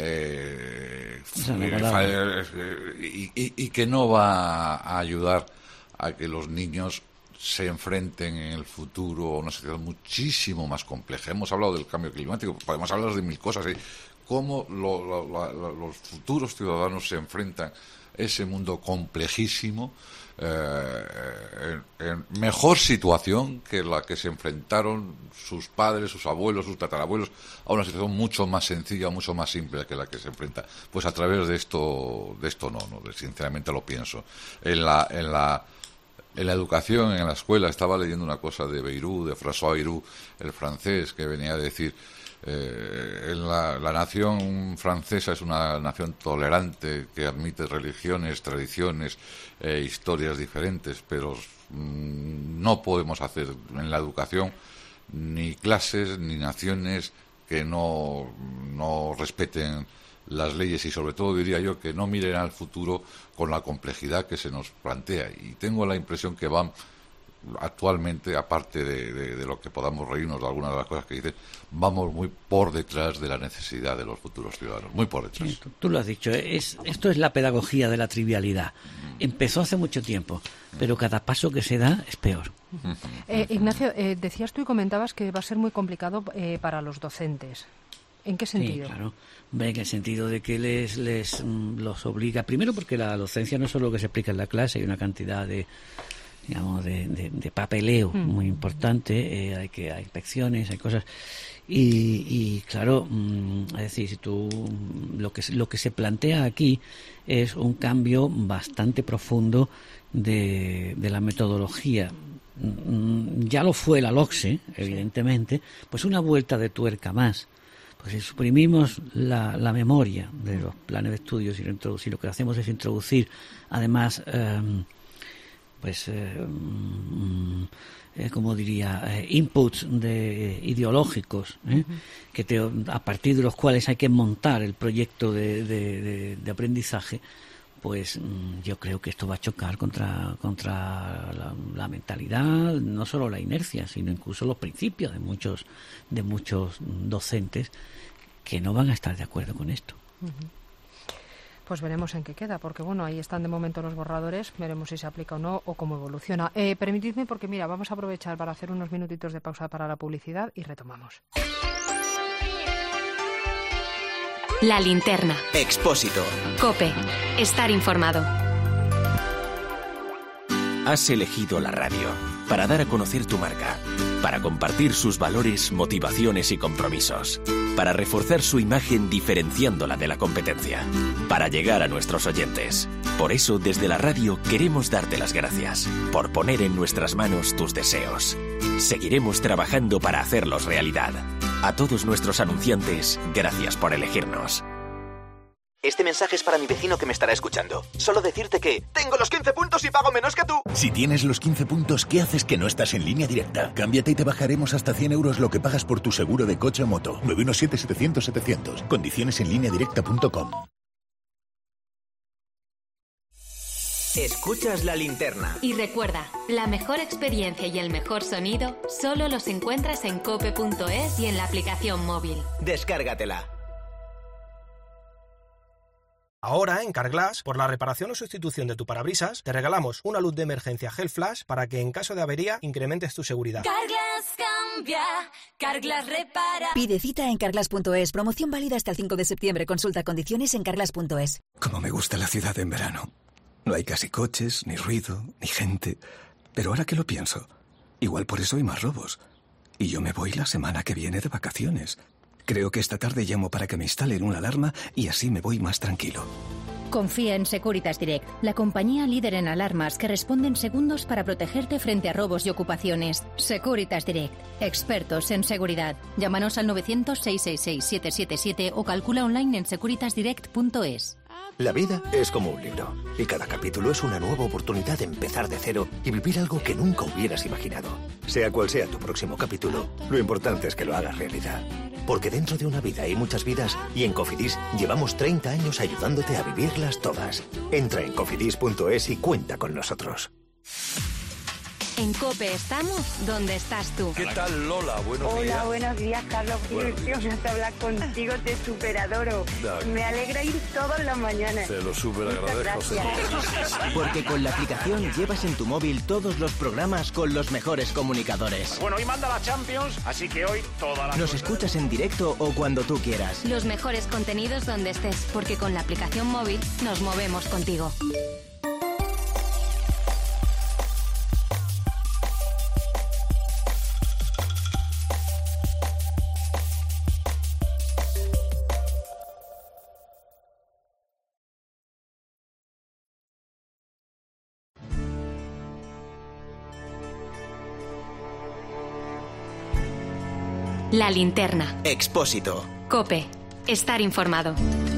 y que no va a ayudar a que los niños se enfrenten en el futuro a una sociedad muchísimo más compleja. Hemos hablado del cambio climático, podemos hablar de mil cosas, cómo los futuros ciudadanos se enfrentan a ese mundo complejísimo en mejor situación que la que se enfrentaron sus padres, sus abuelos, sus tatarabuelos, a una situación mucho más sencilla, mucho más simple que la que se enfrenta. Pues a través de esto no, sinceramente lo pienso. En la educación, en la escuela, estaba leyendo una cosa de Bayrou, de François Bayrou, el francés, que venía a decir la nación francesa es una nación tolerante que admite religiones, tradiciones, historias diferentes, pero no podemos hacer en la educación ni clases ni naciones que no respeten las leyes, y sobre todo diría yo que no miren al futuro con la complejidad que se nos plantea. Y tengo la impresión que van actualmente, aparte de lo que podamos reírnos de algunas de las cosas que dicen, vamos muy por detrás de la necesidad de los futuros ciudadanos, muy por detrás. Sí, tú lo has dicho, esto es la pedagogía de la trivialidad. Empezó hace mucho tiempo, pero cada paso que se da es peor. Ignacio, decías tú y comentabas que va a ser muy complicado para los docentes. ¿En qué sentido? Sí, claro. En el sentido de que los obliga, primero porque la docencia no es solo lo que se explica en la clase, hay una cantidad de papeleo muy importante, hay inspecciones, hay cosas, y claro, es decir, si tú lo que se plantea aquí es un cambio bastante profundo de la metodología. Ya lo fue la LOCSE, evidentemente, pues una vuelta de tuerca más. Pues si suprimimos la memoria de los planes de estudios y lo que hacemos es introducir, además, como diría, inputs ideológicos, a partir de los cuales hay que montar el proyecto de aprendizaje, pues yo creo que esto va a chocar contra la mentalidad, no solo la inercia, sino incluso los principios de muchos docentes que no van a estar de acuerdo con esto. Pues veremos en qué queda, porque bueno, ahí están de momento los borradores, veremos si se aplica o no o cómo evoluciona. Permitidme, porque mira, vamos a aprovechar para hacer unos minutitos de pausa para la publicidad y retomamos. La linterna. Expósito. COPE. Estar informado. Has elegido la radio para dar a conocer tu marca, para compartir sus valores, motivaciones y compromisos, para reforzar su imagen diferenciándola de la competencia, para llegar a nuestros oyentes. Por eso, desde la radio queremos darte las gracias por poner en nuestras manos tus deseos. Seguiremos trabajando para hacerlos realidad. A todos nuestros anunciantes, gracias por elegirnos. Este mensaje es para mi vecino que me estará escuchando. Solo decirte que tengo los 15 puntos y pago menos que tú. Si tienes los 15 puntos, ¿qué haces que no estás en Línea Directa? Cámbiate y te bajaremos hasta 100 euros lo que pagas por tu seguro de coche o moto. 917-700-700. Condiciones en lineadirecta.com. Escuchas La Linterna. Y recuerda, la mejor experiencia y el mejor sonido solo los encuentras en cope.es y en la aplicación móvil. Descárgatela. Ahora, en Carglass, por la reparación o sustitución de tu parabrisas, te regalamos una luz de emergencia Gel Flash para que en caso de avería incrementes tu seguridad. Carglass cambia, Carglass repara. Pide cita en carglass.es. Promoción válida hasta el 5 de septiembre. Consulta condiciones en carglass.es. Como me gusta la ciudad en verano. No hay casi coches, ni ruido, ni gente. Pero ahora que lo pienso, igual por eso hay más robos. Y yo me voy la semana que viene de vacaciones. Creo que esta tarde llamo para que me instalen una alarma y así me voy más tranquilo. Confía en Securitas Direct, la compañía líder en alarmas que responde en segundos para protegerte frente a robos y ocupaciones. Securitas Direct, expertos en seguridad. Llámanos al 900-666-777 o calcula online en securitasdirect.es. La vida es como un libro y cada capítulo es una nueva oportunidad de empezar de cero y vivir algo que nunca hubieras imaginado. Sea cual sea tu próximo capítulo, lo importante es que lo hagas realidad. Porque dentro de una vida hay muchas vidas y en Cofidis llevamos 30 años ayudándote a vivirlas todas. Entra en cofidis.es y cuenta con nosotros. En COPE estamos donde estás tú. ¿Qué tal, Lola? Buenos días. Hola, buenos días, Carlos. Qué ilusión hasta hablar contigo, te superadoro. Me alegra ir todas las mañanas. Te lo superagradezco. Porque con la aplicación llevas en tu móvil todos los programas con los mejores comunicadores. Bueno, hoy manda la Champions, así que hoy toda la... Nos escuchas en directo o cuando tú quieras. Los mejores contenidos donde estés, porque con la aplicación móvil nos movemos contigo. La linterna. Expósito. COPE. Estar informado.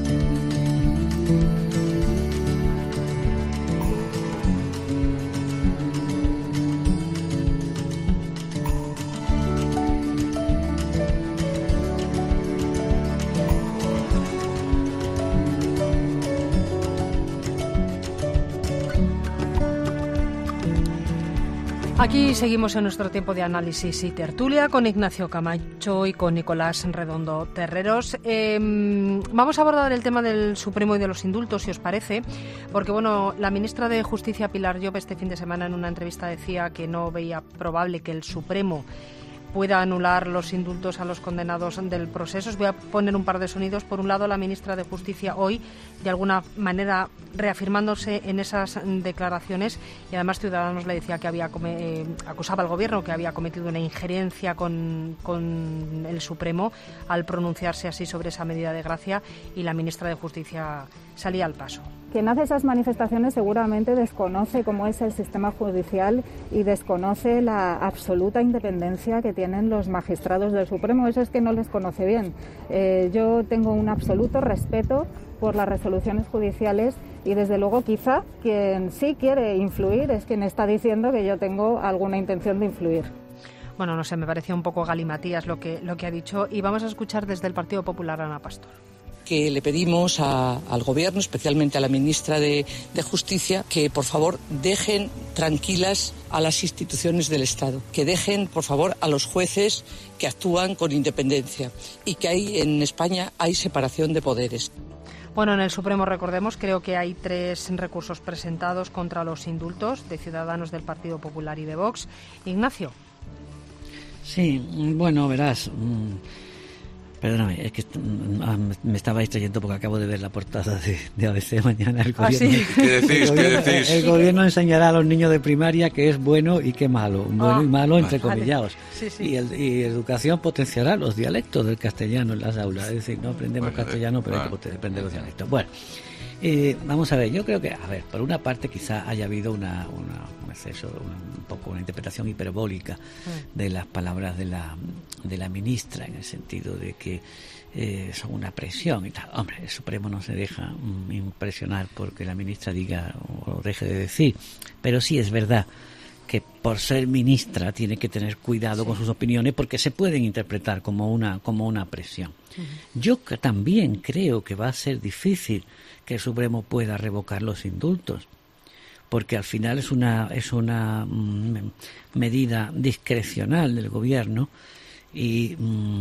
Aquí seguimos en nuestro tiempo de análisis y tertulia con Ignacio Camacho y con Nicolás Redondo Terreros. Vamos a abordar el tema del Supremo y de los indultos, si os parece, porque bueno, la ministra de Justicia, Pilar Llop, este fin de semana en una entrevista decía que no veía probable que el Supremo pueda anular los indultos a los condenados del proceso. Os voy a poner un par de sonidos. Por un lado, la ministra de Justicia hoy, de alguna manera, reafirmándose en esas declaraciones, y además Ciudadanos le decía que acusaba al Gobierno que había cometido una injerencia con el Supremo al pronunciarse así sobre esa medida de gracia, y la ministra de Justicia salía al paso. Quien hace esas manifestaciones seguramente desconoce cómo es el sistema judicial y desconoce la absoluta independencia que tienen los magistrados del Supremo. Eso es que no les conoce bien. Yo tengo un absoluto respeto por las resoluciones judiciales y desde luego quizá quien sí quiere influir es quien está diciendo que yo tengo alguna intención de influir. Bueno, no sé, me pareció un poco galimatías lo que ha dicho, y vamos a escuchar desde el Partido Popular a Ana Pastor. que le pedimos al Gobierno, especialmente a la ministra de Justicia, que por favor dejen tranquilas a las instituciones del Estado, que dejen por favor a los jueces que actúan con independencia y que en España hay separación de poderes. Bueno, en el Supremo, recordemos, creo que hay 3 recursos presentados contra los indultos de Ciudadanos, del Partido Popular y de Vox. Ignacio. Sí, bueno, verás, perdóname, es que me estaba distrayendo porque acabo de ver la portada de ABC mañana. El gobierno, ¿sí? ¿Qué decís? El gobierno enseñará a los niños de primaria qué es bueno y qué malo, bueno y malo entrecomillados. Vale. Sí. Y educación potenciará los dialectos del castellano en las aulas, es decir, no aprendemos castellano, pero hay que aprender los dialectos. Bueno, vamos a ver, yo creo que, por una parte quizá haya habido un exceso, un poco una interpretación hiperbólica de las palabras de la ministra, en el sentido de que son una presión y tal. Hombre, el Supremo no se deja impresionar porque la ministra diga o deje de decir, pero sí es verdad que por ser ministra tiene que tener cuidado con sus opiniones porque se pueden interpretar como una presión. Yo también creo que va a ser difícil que el Supremo pueda revocar los indultos, porque al final es una medida discrecional del gobierno y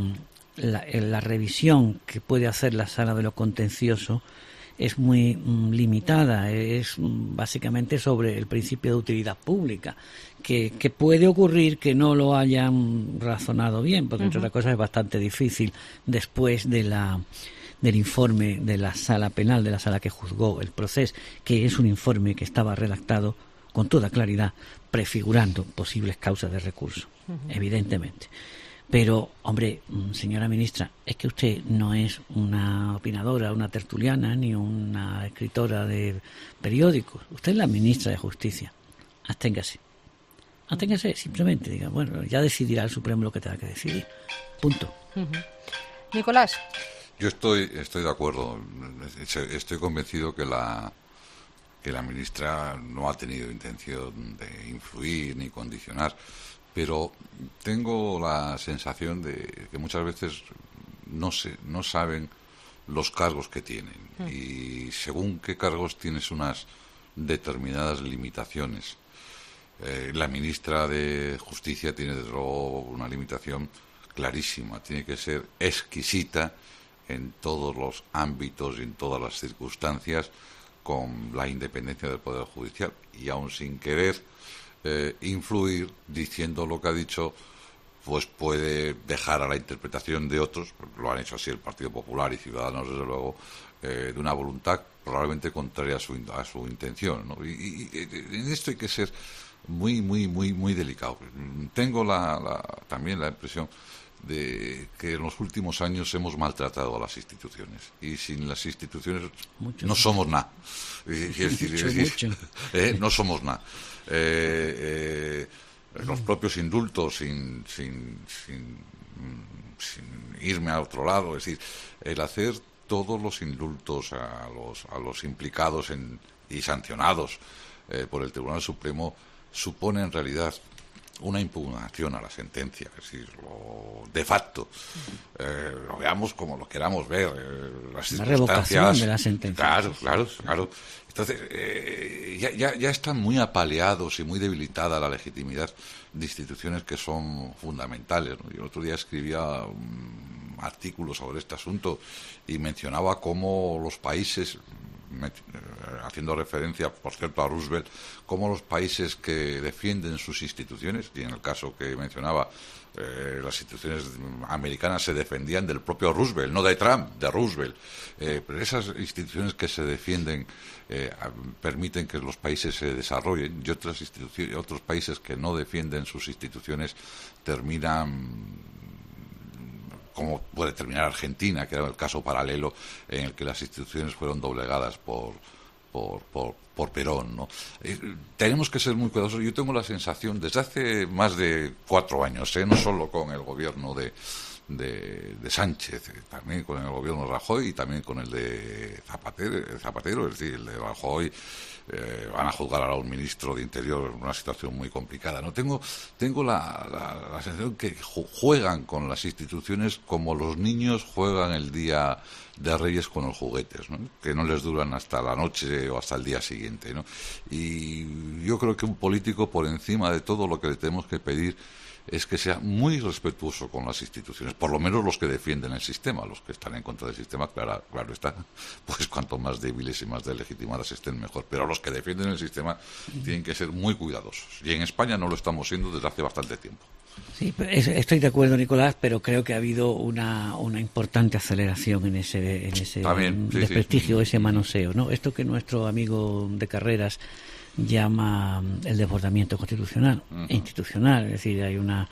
la revisión que puede hacer la Sala de lo Contencioso es muy limitada, es básicamente sobre el principio de utilidad pública, que puede ocurrir que no lo hayan razonado bien, porque entre otras cosas es bastante difícil después del informe de la Sala Penal, de la Sala que juzgó el proceso, que es un informe que estaba redactado con toda claridad, prefigurando posibles causas de recurso, evidentemente. Pero, hombre, señora ministra, es que usted no es una opinadora, una tertuliana, ni una escritora de periódicos. Usted es la ministra de Justicia. Absténgase. Absténgase, simplemente diga, bueno, ya decidirá el Supremo lo que tenga que decidir. Punto. Nicolás. Yo estoy de acuerdo. Estoy convencido que la ministra no ha tenido intención de influir ni condicionar. Pero tengo la sensación de que muchas veces no saben los cargos que tienen y según qué cargos tienes unas determinadas limitaciones. La ministra de Justicia tiene desde luego una limitación clarísima, tiene que ser exquisita en todos los ámbitos y en todas las circunstancias con la independencia del Poder Judicial y aun sin querer influir diciendo lo que ha dicho, pues puede dejar a la interpretación de otros, lo han hecho así el Partido Popular y Ciudadanos desde luego, de una voluntad probablemente contraria a su intención, ¿no? Y en esto hay que ser muy delicado. Tengo también la impresión de que en los últimos años hemos maltratado a las instituciones y sin las instituciones no somos nada. No somos nada. Los propios indultos sin irme a otro lado, es decir, el hacer todos los indultos a los implicados y sancionados por el Tribunal Supremo supone en realidad una impugnación a la sentencia, es decir, de facto, lo veamos como lo queramos ver, las circunstancias. La revocación de la sentencia. Claro. Entonces, ya están muy apaleados y muy debilitada la legitimidad de instituciones que son fundamentales, ¿no? Yo el otro día escribía un artículo sobre este asunto y mencionaba cómo los países, haciendo referencia, por cierto, a Roosevelt, cómo los países que defienden sus instituciones, y en el caso que mencionaba, las instituciones americanas se defendían del propio Roosevelt, no de Trump, de Roosevelt. Pero esas instituciones que se defienden permiten que los países se desarrollen y otros países que no defienden sus instituciones terminan, como puede terminar Argentina, que era el caso paralelo en el que las instituciones fueron doblegadas por Perón, ¿no? Tenemos que ser muy cuidadosos. Yo tengo la sensación, desde hace más de 4 años, no solo con el gobierno de Sánchez, también con el gobierno de Rajoy y también con el de Zapatero, es decir, el de Rajoy. Van a juzgar ahora a un ministro de Interior en una situación muy complicada. No tengo la sensación que juegan con las instituciones como los niños juegan el día de Reyes con los juguetes, ¿no? Que no les duran hasta la noche o hasta el día siguiente, ¿no? Y yo creo que un político, por encima de todo, lo que le tenemos que pedir es que sea muy respetuoso con las instituciones, por lo menos los que defienden el sistema. Los que están en contra del sistema, claro está, pues cuanto más débiles y más delegitimadas estén, mejor. Pero los que defienden el sistema tienen que ser muy cuidadosos. Y en España no lo estamos siendo desde hace bastante tiempo. Sí, estoy de acuerdo, Nicolás, pero creo que ha habido una importante aceleración en ese desprestigio, sí. Ese manoseo, ¿no? Esto que nuestro amigo de Carreras llama el desbordamiento constitucional e institucional, es decir, hay un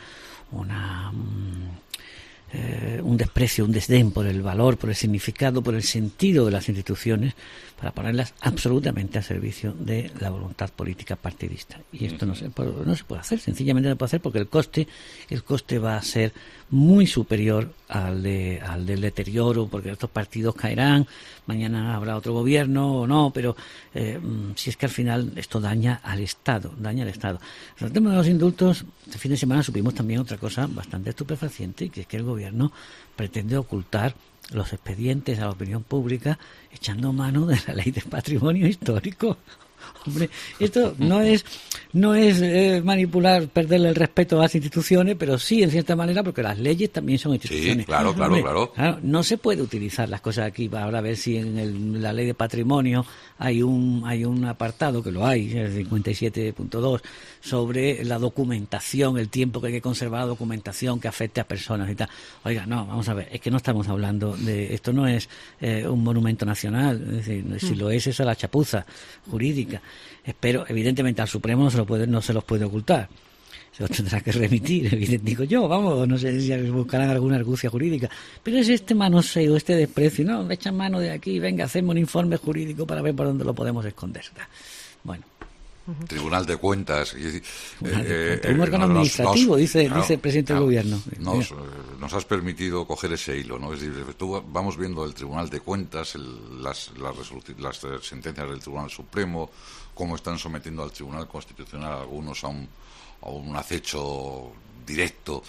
desprecio, un desdén por el valor, por el significado, por el sentido de las instituciones, para ponerlas absolutamente al servicio de la voluntad política partidista. Y esto no se puede hacer, sencillamente no se puede hacer, porque el coste va a ser muy superior al del deterioro, porque estos partidos caerán, mañana habrá otro gobierno o no, pero si es que al final esto daña al Estado. En el tema de los indultos, este fin de semana supimos también otra cosa bastante estupefaciente, que es que el gobierno pretende ocultar los expedientes a la opinión pública echando mano de la ley de patrimonio histórico. Hombre, esto no es manipular, perderle el respeto a las instituciones, pero sí, en cierta manera, porque las leyes también son instituciones. Sí, claro. No se puede utilizar las cosas aquí para ahora ver si en la ley de patrimonio hay un apartado, que lo hay, el 57.2, sobre la documentación, el tiempo que hay que conservar la documentación que afecte a personas y tal. Oiga, no, vamos a ver, es que no estamos hablando de... Esto no es un monumento nacional, es decir, si lo es a la chapuza jurídica. Pero evidentemente al Supremo no se los puede ocultar. Se los tendrá que remitir, digo yo, no sé si buscarán alguna argucia jurídica. Pero es este manoseo, este desprecio, no, me echan mano de aquí, venga, hacemos un informe jurídico para ver por dónde lo podemos esconder. Bueno. Tribunal de Cuentas. Un órgano administrativo, dice el presidente del gobierno. Nos has permitido coger ese hilo, ¿no? Es decir, vamos viendo el Tribunal de Cuentas, las sentencias del Tribunal Supremo, cómo están sometiendo al Tribunal Constitucional algunos a un acecho directo.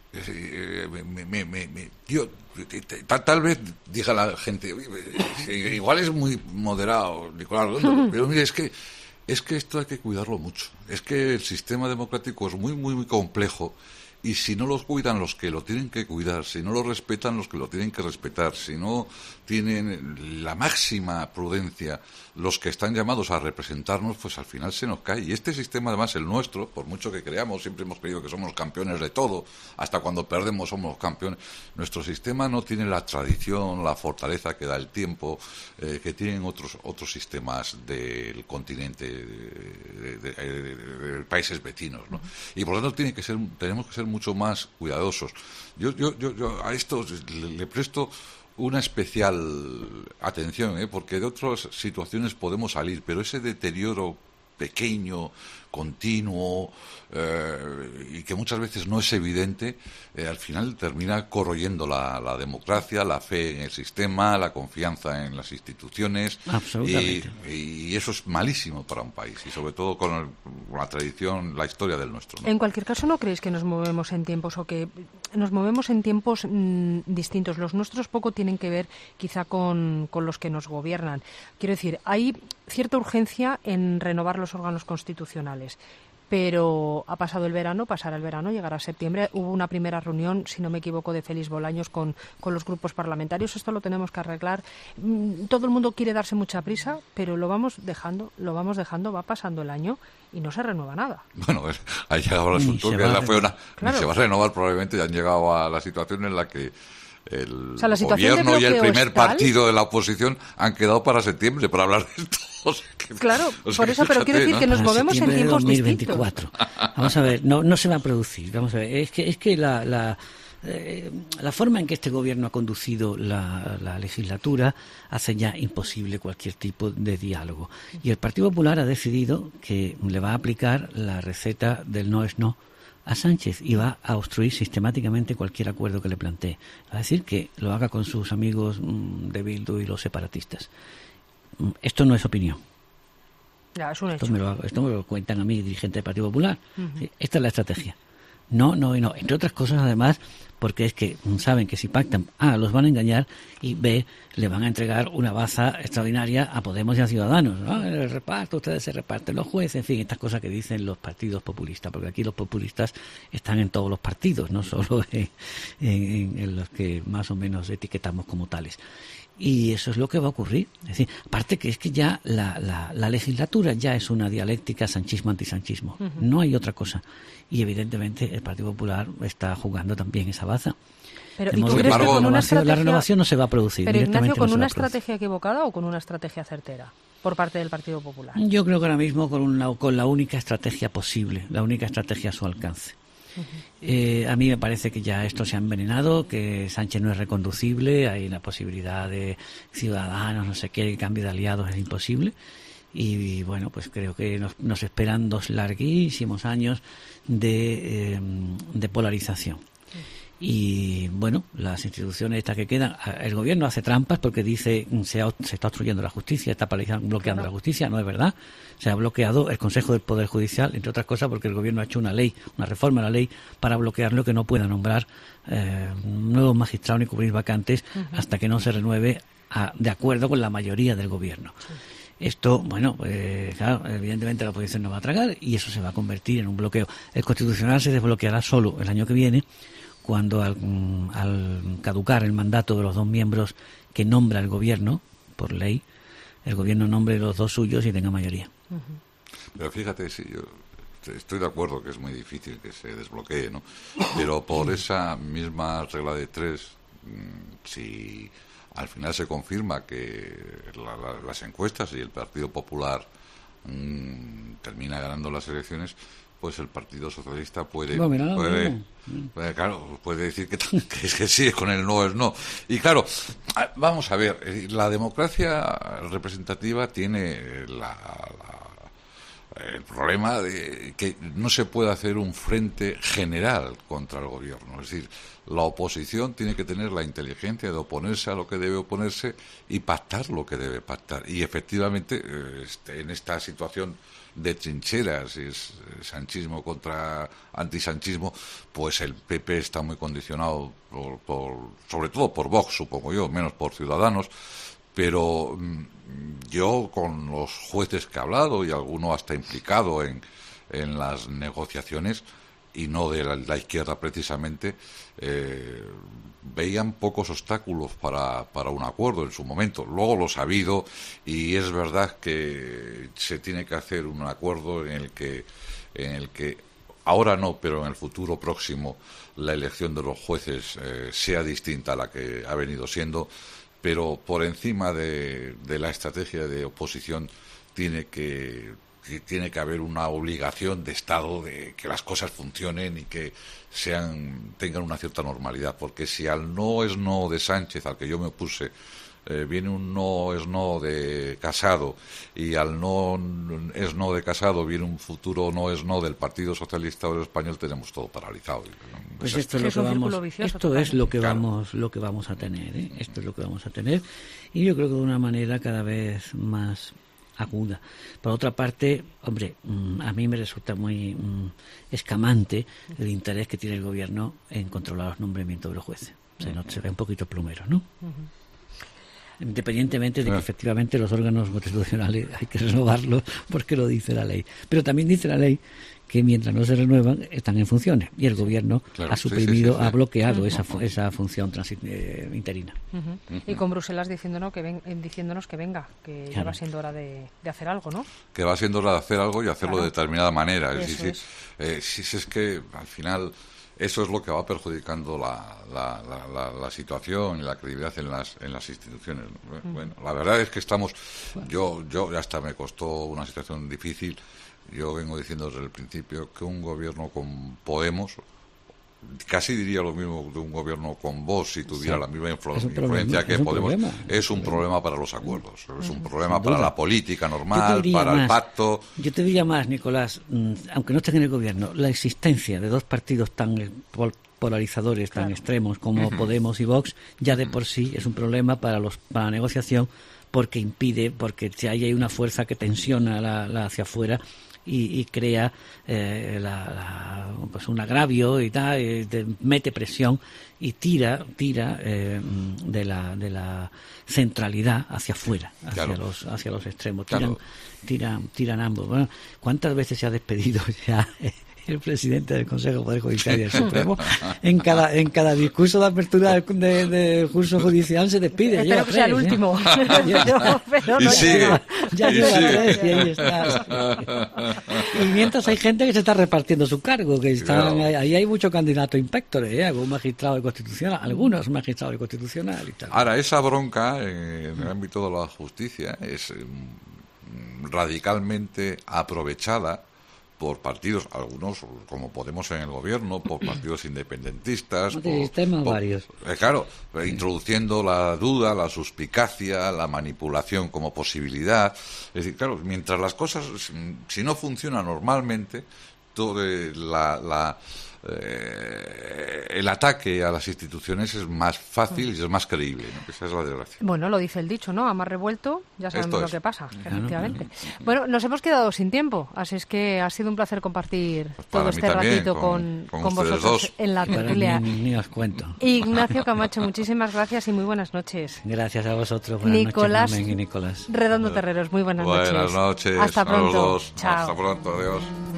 Yo tal vez diga la gente, igual es muy moderado, Nicolás, pero mire, es que esto hay que cuidarlo mucho. Es que el sistema democrático es muy, muy, muy complejo, y si no los cuidan los que lo tienen que cuidar, si no lo respetan los que lo tienen que respetar, si no tienen la máxima prudencia los que están llamados a representarnos, pues al final se nos cae. Y este sistema, además, el nuestro, por mucho que creamos, siempre hemos creído que somos campeones de todo, hasta cuando perdemos somos campeones. Nuestro sistema no tiene la tradición, la fortaleza que da el tiempo, que tienen otros sistemas del continente, de países vecinos, ¿no? Y por lo tanto tenemos que ser mucho más cuidadosos. Yo a esto le presto una especial atención, porque de otras situaciones podemos salir, pero ese deterioro pequeño, continuo, y que muchas veces no es evidente, al final termina corroyendo la democracia, la fe en el sistema, la confianza en las instituciones. Absolutamente. Y eso es malísimo para un país, y sobre todo con la tradición, la historia del nuestro, ¿no? En cualquier caso, ¿no creéis que nos movemos en tiempos distintos? Los nuestros poco tienen que ver quizá con los que nos gobiernan. Quiero decir, hay cierta urgencia en renovar los órganos constitucionales, pero pasará el verano, llegará septiembre. Hubo una primera reunión, si no me equivoco, de Félix Bolaños con los grupos parlamentarios. Esto lo tenemos que arreglar. Todo el mundo quiere darse mucha prisa, pero lo vamos dejando, va pasando el año y no se renueva nada. Bueno, ha llegado el asunto que ni se va a renovar, probablemente. Ya han llegado a la situación en la que el gobierno y el primer partido de la oposición han quedado para septiembre para hablar de esto. Claro, por eso, pero quiero decir que nos movemos en tiempos 2024. Distintos. Vamos a ver, no se va a producir. Vamos a ver, es que la forma en que este gobierno ha conducido la legislatura hace ya imposible cualquier tipo de diálogo. Y el Partido Popular ha decidido que le va a aplicar la receta del no es no, a Sánchez y va a obstruir sistemáticamente cualquier acuerdo que le plantee. Va a decir que lo haga con sus amigos de Bildu y los separatistas. Esto no es opinión. Ya, es un hecho. Esto me lo cuentan a mí, dirigente del Partido Popular. Uh-huh. Esta es la estrategia. No. Entre otras cosas, además, porque es que saben que si pactan, los van a engañar, y B, le van a entregar una baza extraordinaria a Podemos y a Ciudadanos, ¿no? El reparto, ustedes se reparten los jueces, en fin, estas cosas que dicen los partidos populistas, porque aquí los populistas están en todos los partidos, no solo en los que más o menos etiquetamos como tales. Y eso es lo que va a ocurrir. Es decir, aparte que es que ya la legislatura ya es una dialéctica sanchismo-antisanchismo. Uh-huh. No hay otra cosa. Y evidentemente el Partido Popular está jugando también esa baza. Pero, ¿y tú crees que con una estrategia... La renovación no se va a producir. Pero Ignacio, ¿con una estrategia equivocada o con una estrategia certera por parte del Partido Popular? Yo creo que ahora mismo con la única estrategia posible, la única estrategia a su alcance. Uh-huh. A mí me parece que ya esto se ha envenenado, que Sánchez no es reconducible, hay la posibilidad de Ciudadanos, no sé qué, el cambio de aliados es imposible. Y bueno, pues creo que nos esperan 2 larguísimos años de polarización. Y bueno, las instituciones estas que quedan, el gobierno hace trampas porque dice se está obstruyendo la justicia, está bloqueando la justicia. No es verdad. Se ha bloqueado el Consejo del Poder Judicial, entre otras cosas porque el gobierno ha hecho una reforma a la ley para bloquearlo, que no pueda nombrar nuevos magistrados ni cubrir vacantes hasta que no se renueve de acuerdo con la mayoría del gobierno. Esto, bueno, claro, evidentemente la oposición no va a tragar y eso se va a convertir en un bloqueo. El Constitucional se desbloqueará solo el año que viene, cuando al caducar el mandato de los 2 miembros que nombra el gobierno, por ley, el gobierno nombre los 2 suyos y tenga mayoría. Uh-huh. Pero fíjate, sí, yo estoy de acuerdo que es muy difícil que se desbloquee, ¿no? Pero por esa misma regla de 3, si al final se confirma que las encuestas y el Partido Popular termina ganando las elecciones, pues el Partido Socialista puede decir que sí, con el no es no. Y claro, vamos a ver, la democracia representativa tiene el problema de que no se puede hacer un frente general contra el gobierno. Es decir, la oposición tiene que tener la inteligencia de oponerse a lo que debe oponerse y pactar lo que debe pactar. Y efectivamente, en esta situación de trincheras, es sanchismo contra antisanchismo, pues el PP está muy condicionado sobre todo por Vox, supongo yo, menos por Ciudadanos. Pero yo, con los jueces que he hablado, y alguno hasta implicado en las negociaciones, y no de la izquierda precisamente, veían pocos obstáculos para un acuerdo en su momento. Luego los ha habido, y es verdad que se tiene que hacer un acuerdo en el que ahora no, pero en el futuro próximo la elección de los jueces sea distinta a la que ha venido siendo. Pero por encima de la estrategia de oposición tiene que haber una obligación de Estado de que las cosas funcionen y que tengan una cierta normalidad, porque si al no es no de Sánchez, al que yo me opuse, viene un no es no de Casado, y al no es no de Casado viene un futuro no es no del Partido Socialista Obrero Español, tenemos todo paralizado. Pues esto es lo que vamos a tener, ¿eh? Esto es lo que vamos a tener, y yo creo que de una manera cada vez más aguda. Por otra parte, hombre, a mí me resulta muy escamante el interés que tiene el gobierno en controlar los nombramientos de los jueces. Se ve un poquito plumero, ¿no? Independientemente de que efectivamente los órganos constitucionales hay que renovarlos porque lo dice la ley. Pero también dice la ley que mientras no se renuevan están en funciones, y el gobierno ha suprimido, ha bloqueado esa función interina. Y con Bruselas diciéndonos que venga, que ya va siendo hora de hacer algo, ¿no? Que va siendo hora de hacer algo y hacerlo de determinada manera. Si es que al final eso es lo que va perjudicando la situación y la credibilidad en las instituciones. Bueno, la verdad es que estamos... Yo hasta me costó una situación difícil. Yo vengo diciendo desde el principio que un gobierno con Podemos casi diría lo mismo de un gobierno con Vox si tuviera la misma influencia que es Podemos. Es un problema para los acuerdos, es un problema para la política normal, para el pacto. Yo te diría más, Nicolás, aunque no estén en el gobierno, la existencia de dos partidos tan polarizadores, tan extremos como Podemos y Vox, ya de por sí es un problema para la negociación, porque impide, porque si hay una fuerza que tensiona la hacia afuera y crea pues un agravio y tal, mete presión y tira de la centralidad hacia afuera, hacia los extremos. Tiran ambos. Bueno, ¿cuántas veces se ha despedido ya el presidente del Consejo de Poder Judicial y el Supremo? En cada discurso de apertura del curso judicial se despide. Espero que sea el último. Y sigue. Ya lleva 3 y ahí está. Y mientras hay gente que se está repartiendo su cargo, que están ahí hay muchos candidatos inspectores, algún magistrado de Constitucional, algunos magistrados de Constitucional y tal. Ahora, esa bronca en el ámbito de la justicia es radicalmente aprovechada por partidos, algunos como Podemos en el gobierno, por partidos independentistas, varios. Claro, introduciendo la duda, la suspicacia, la manipulación como posibilidad. Es decir, claro, mientras las cosas, si no funcionan normalmente, todo el ataque a las instituciones es más fácil y es más creíble, ¿no? Esa es la desgracia. Bueno, lo dice el dicho, ¿no? A más revuelto, ya sabemos lo que pasa, efectivamente. Claro. Bueno, nos hemos quedado sin tiempo, así es que ha sido un placer compartir todo este ratito con vosotros dos. En la tertulia. Ni os cuento. Ignacio Camacho, muchísimas gracias y muy buenas noches. Gracias a vosotros. Buenas Nicolás noches, Carmen y Nicolás. Redondo Terreros, muy buenas noches. Buenas noches. Hasta pronto. A los dos. Chao. Hasta pronto, adiós.